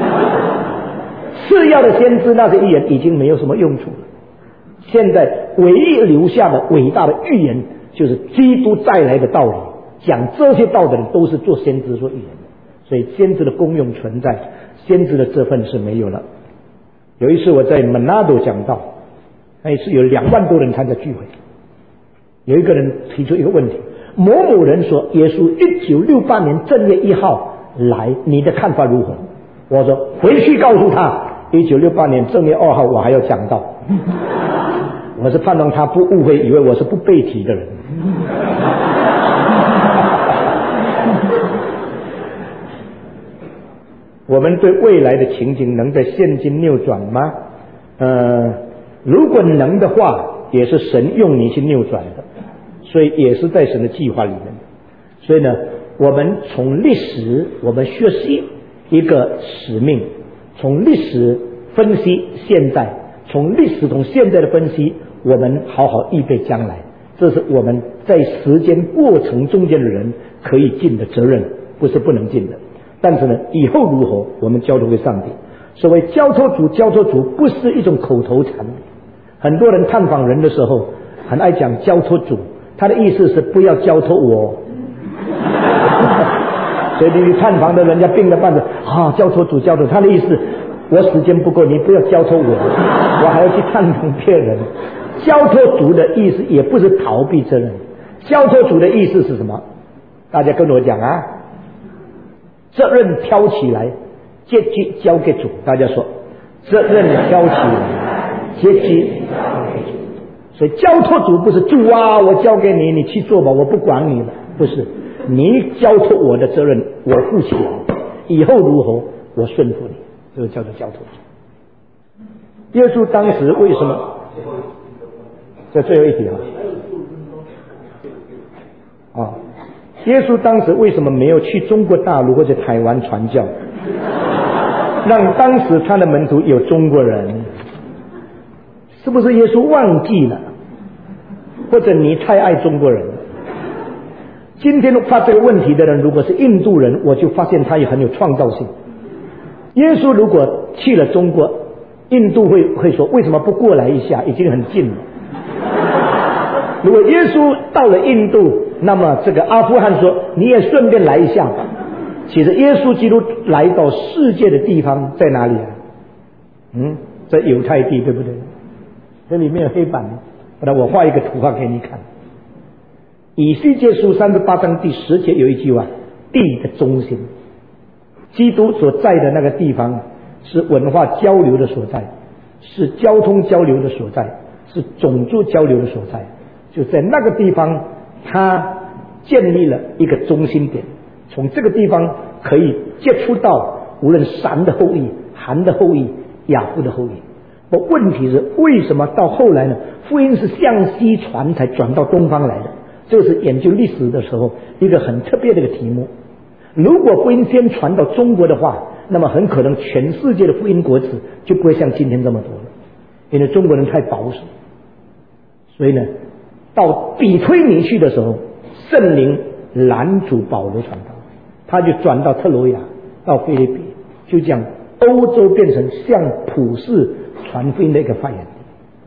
次要的先知那些预言已经没有什么用处了。现在唯一留下的伟大的预言就是基督再来的道理，讲这些道的人都是做先知说预言的，所以先知的功用存在，先知的这份是没有了。有一次我在 Manado 讲道，那一次有两万多人参加聚会，有一个人提出一个问题，某某人说耶稣一九六八年正月一号来，你的看法如何？我说回去告诉他一九六八年正月二号我还要讲道。我是盼望他不误会，以为我是不背题的人。我们对未来的情景能在现今扭转吗？呃，如果能的话，也是神用你去扭转的，所以也是在神的计划里面。所以呢，我们从历史我们学习一个使命，从历史分析现在，从历史从现在的分析，我们好好预备将来，这是我们在时间过程中间的人可以尽的责任，不是不能尽的。但是呢，以后如何，我们交托给上帝。所谓交托主，交托主不是一种口头禅。很多人探访人的时候，很爱讲交托主，他的意思是不要交托我。所以你探访的人家病了半死，啊，交托主，交托，他的意思，我时间不够，你不要交托我，我还要去探访别人。交托主的意思也不是逃避责任，交托主的意思是什么？大家跟我讲啊。责任挑起来，阶级交给主。大家说，责任挑起来，阶级交给主。所以交托主不是主啊，我交给你，你去做吧，我不管你了。不是，你交托我的责任，我负起来。以后如何，我顺服你，这个叫做交托主。耶稣当时为什么？这最后一题啊。啊。耶稣当时为什么没有去中国大陆或者台湾传教，让当时他的门徒有中国人？是不是耶稣忘记了，或者你太爱中国人了？今天发这个问题的人如果是印度人，我就发现他也很有创造性。耶稣如果去了中国，印度会会说为什么不过来一下，已经很近了。如果耶稣到了印度，那么这个阿富汗说你也顺便来一下吧。其实耶稣基督来到世界的地方在哪里啊？嗯，在犹太地，对不对？这里面有黑板，那我画一个图画给你看。以西结书三十八章第十节有一句话，地的中心，基督所在的那个地方是文化交流的所在，是交通交流的所在，是种族交流的所在。就在那个地方，他建立了一个中心点，从这个地方可以接触到无论闪的后裔、含的后裔、雅夫的后裔。不，问题是为什么到后来呢？福音是向西传才转到东方来的，这是研究历史的时候一个很特别的一个题目。如果福音先传到中国的话，那么很可能全世界的福音果子就不会像今天这么多了，因为中国人太保守。所以呢，到比推尼去的时候，圣灵拦阻保罗传道，他就转到特罗亚，到腓立比，就这样欧洲变成向普世传福音的一个发源地。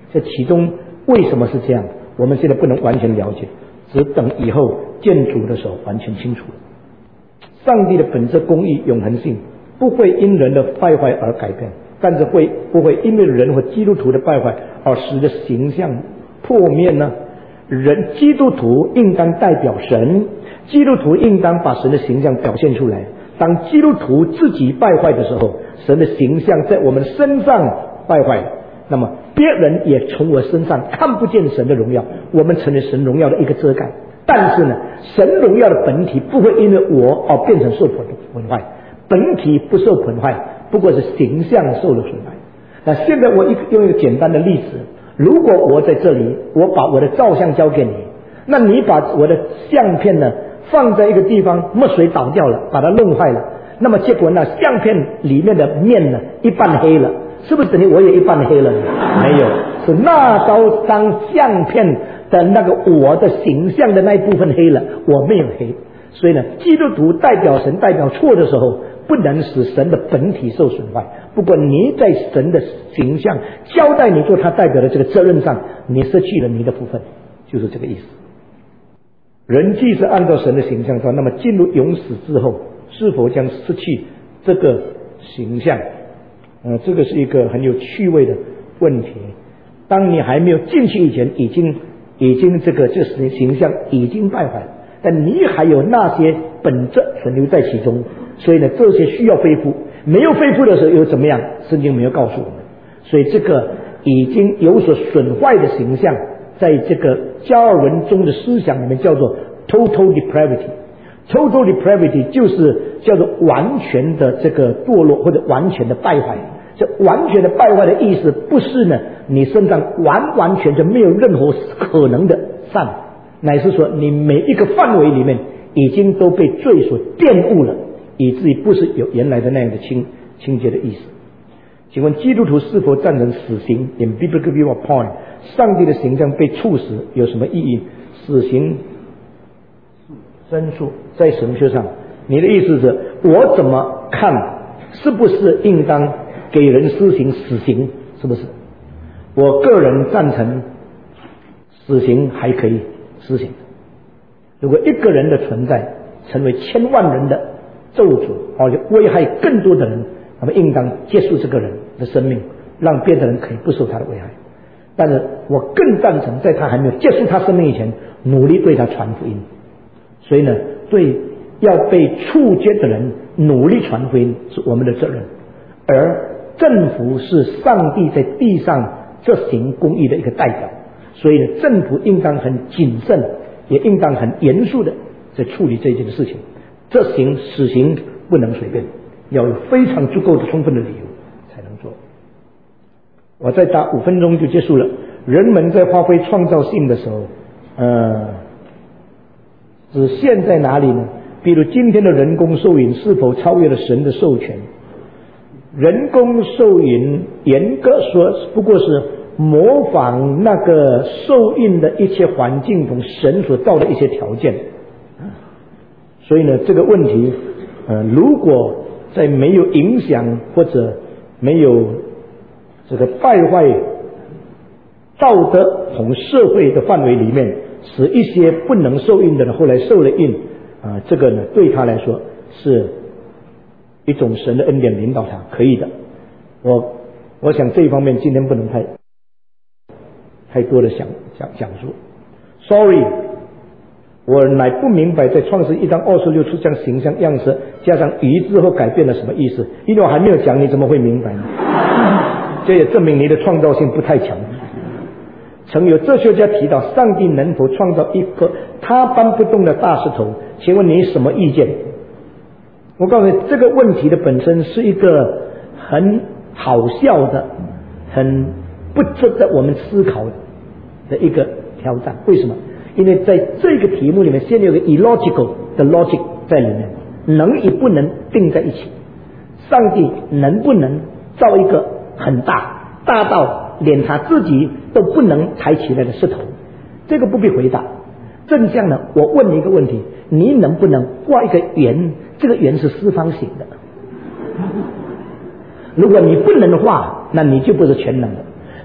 这其中为什么是这样，我们现在不能完全了解，只等以后见主的时候完全清楚了。上帝的本质公义永恒性不会因人的败坏而改变，但是会不会因为人和基督徒的败坏而使得形象破灭呢？人基督徒应当代表神，基督徒应当把神的形象表现出来。当基督徒自己败坏的时候，神的形象在我们身上败坏，那么别人也从我身上看不见神的荣耀，我们成为神荣耀的一个遮盖。但是呢，神荣耀的本体不会因为我而变成受损坏，本体不受损坏，不过是形象受了损害。那现在我一个用一个简单的例子，如果我在这里，我把我的照相交给你，那你把我的相片呢放在一个地方，墨水倒掉了，把它弄坏了，那么结果呢，相片里面的面呢一半黑了，是不是等于我也一半黑了？没有，是那张张相片的那个我的形象的那一部分黑了，我没有黑。所以呢，基督徒代表神代表错的时候，不能使神的本体受损坏。不过你在神的形象交代你做他代表的这个责任上，你失去了你的部分，就是这个意思。人既是按照神的形象造，那么进入永死之后，是否将失去这个形象？呃，这个是一个很有趣味的问题。当你还没有进去以前，已经已经这个这形象已经败坏了，但你还有那些本质存留在其中，所以呢，这些需要恢复。没有恢复的时候又怎么样？圣经没有告诉我们。所以这个已经有所损坏的形象，在这个加尔文中的思想里面叫做 total depravity。total depravity 就是叫做完全的这个堕落或者完全的败坏。这完全的败坏的意思不是呢你身上完完全全没有任何可能的善，乃是说你每一个范围里面已经都被罪所玷污了，以至于不是有原来的那样的清清洁的意思。请问基督徒是否赞成死刑 in biblical viewpoint？ 上帝的形象被处死有什么意义？死刑申诉在神学上，你的意思是我怎么看是不是应当给人施行死刑？是不是？我个人赞成死刑还可以施行。如果一个人的存在成为千万人的咒诅，或者危害更多的人，那么应当结束这个人的生命，让别的人可以不受他的危害。但是我更赞成在他还没有结束他生命以前，努力对他传福音。所以呢，对要被触接的人努力传福音是我们的责任，而政府是上帝在地上执行公义的一个代表，所以呢，政府应当很谨慎，也应当很严肃的在处理这件事情。这行死刑不能随便，要有非常足够的充分的理由才能做。我再打五分钟就结束了。人们在发挥创造性的时候，呃，只限在哪里呢？比如今天的人工受孕是否超越了神的授权？人工受孕严格说不过是模仿那个受孕的一切环境中神所造的一些条件。所以呢，这个问题呃，如果在没有影响或者没有这个败坏道德同社会的范围里面，使一些不能受孕的人后来受了孕啊、呃，这个呢对他来说是一种神的恩典领导他，可以的。我我想这一方面今天不能太太多的讲讲讲述。Sorry， 我乃不明白在创世一章二十六处将形象样式加上鱼之后改变了什么意思，因为我还没有讲，你怎么会明白呢？这也证明你的创造性不太强。曾有哲学家提到，上帝能否创造一颗他搬不动的大石头？请问你什么意见？我告诉你，这个问题的本身是一个很好笑的、很不值得我们思考的一个挑战。为什么？因为在这个题目里面，先有个 illogical 的 logic 在里面，能与不能并在一起。上帝能不能造一个很大，大到连他自己都不能抬起来的石头？这个不必回答。正向呢，我问你一个问题，你能不能画一个圆？这个圆是四方形的。如果你不能画，那你就不是全能的。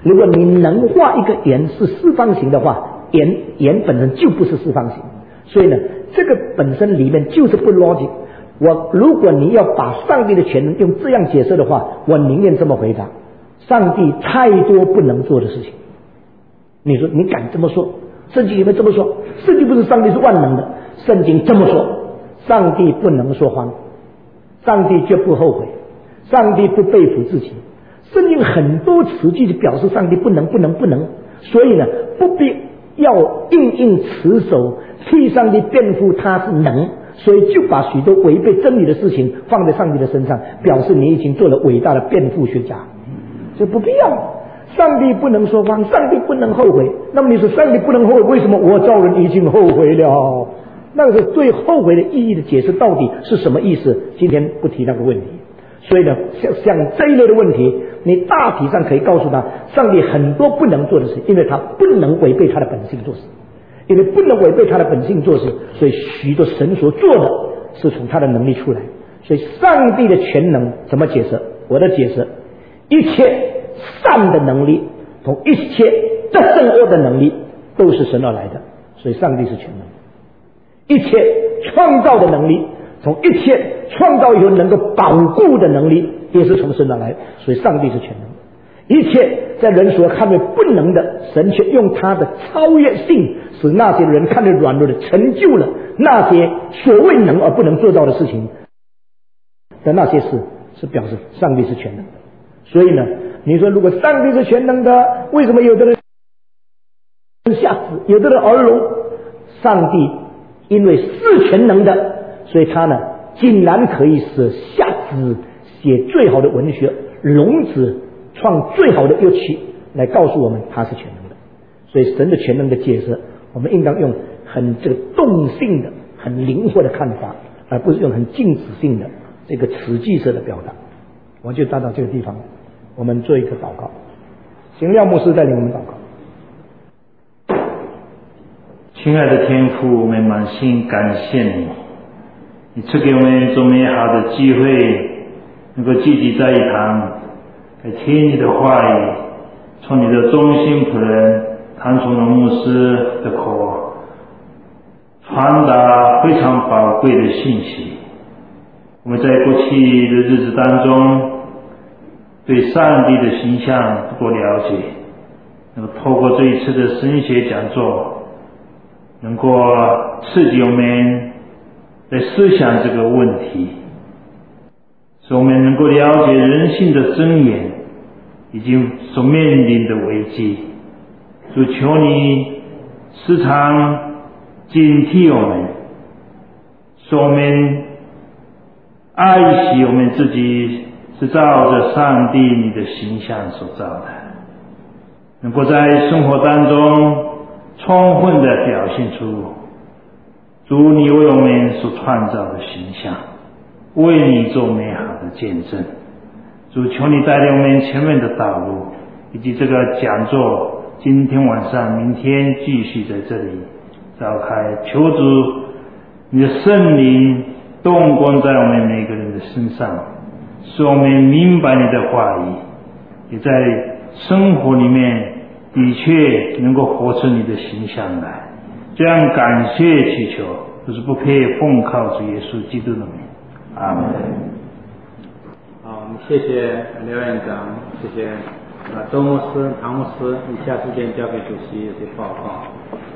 如果你能画一个圆是四方形的话，圆圆本身就不是四方形，所以呢，这个本身里面就是不逻辑。我如果你要把上帝的全能用这样解释的话，我宁愿这么回答：上帝太多不能做的事情。你说你敢这么说？圣经有没有这么说？圣经不是上帝是万能的，圣经这么说：上帝不能说谎，上帝绝不后悔，上帝不背负自己。圣经很多词句就表示上帝不能不能不能，所以呢，不必要硬硬持守替上帝辩护他是能，所以就把许多违背真理的事情放在上帝的身上，表示你已经做了伟大的辩护学家，这不必要。上帝不能说谎，上帝不能后悔。那么你说上帝不能后悔，为什么我造人已经后悔了？那个对后悔的意义的解释到底是什么意思？今天不提那个问题。所以呢，像像这一类的问题，你大体上可以告诉他，上帝很多不能做的事，因为他不能违背他的本性做事，因为不能违背他的本性做事，所以许多神所做的是从他的能力出来。所以上帝的全能怎么解释？我的解释，一切善的能力同一切得胜恶的能力都是神而来的，所以上帝是全能。一切创造的能力，从一切创造以后能够保护的能力，也是从神而来，所以上帝是全能。一切在人所看为不能的，神却用他的超越性，使那些人看为软弱的，成就了那些所谓能而不能做到的事情的那些事，是表示上帝是全能的。所以呢，你说如果上帝是全能的，为什么有的人吓死，有的人儿聋？上帝因为是全能的，所以他呢竟然可以使瞎子写最好的文学，聋子创最好的乐曲，来告诉我们他是全能的。所以神的全能的解释，我们应当用很这个动性的、很灵活的看法，而不是用很静止性的这个词句式的表达。我就达到这个地方，我们做一个祷告，请廖牧师带领我们祷告。 亲爱的天父，我们满心感谢你，你赐给我们这么美好的机会，能够聚集在一堂，来听你的话语，从你的忠心仆人唐崇荣牧师的口传达非常宝贵的信息。我们在过去的日子当中，对上帝的形象不够了解，能够透过这一次的神学讲座，能够刺激我们来思想这个问题，使我们能够了解人性的真言以及所面临的危机。主求你时常警惕我们，使我们爱惜我们自己是照着上帝你的形象所造的，能够在生活当中充分地表现出主你为我们所创造的形象，为你做美好的见证。主求你带领我们前面的道路，以及这个讲座今天晚上明天继续在这里召开。求主你的圣灵动工在我们每个人的身上，使我们明白你的话语，也在生活里面的确能够活出你的形象来。这样感谢祈求，都是不配奉靠主耶稣基督的名。阿门。 好，我们谢谢刘院长，谢谢啊周牧师、唐牧师，以下时间交给主席有些报告。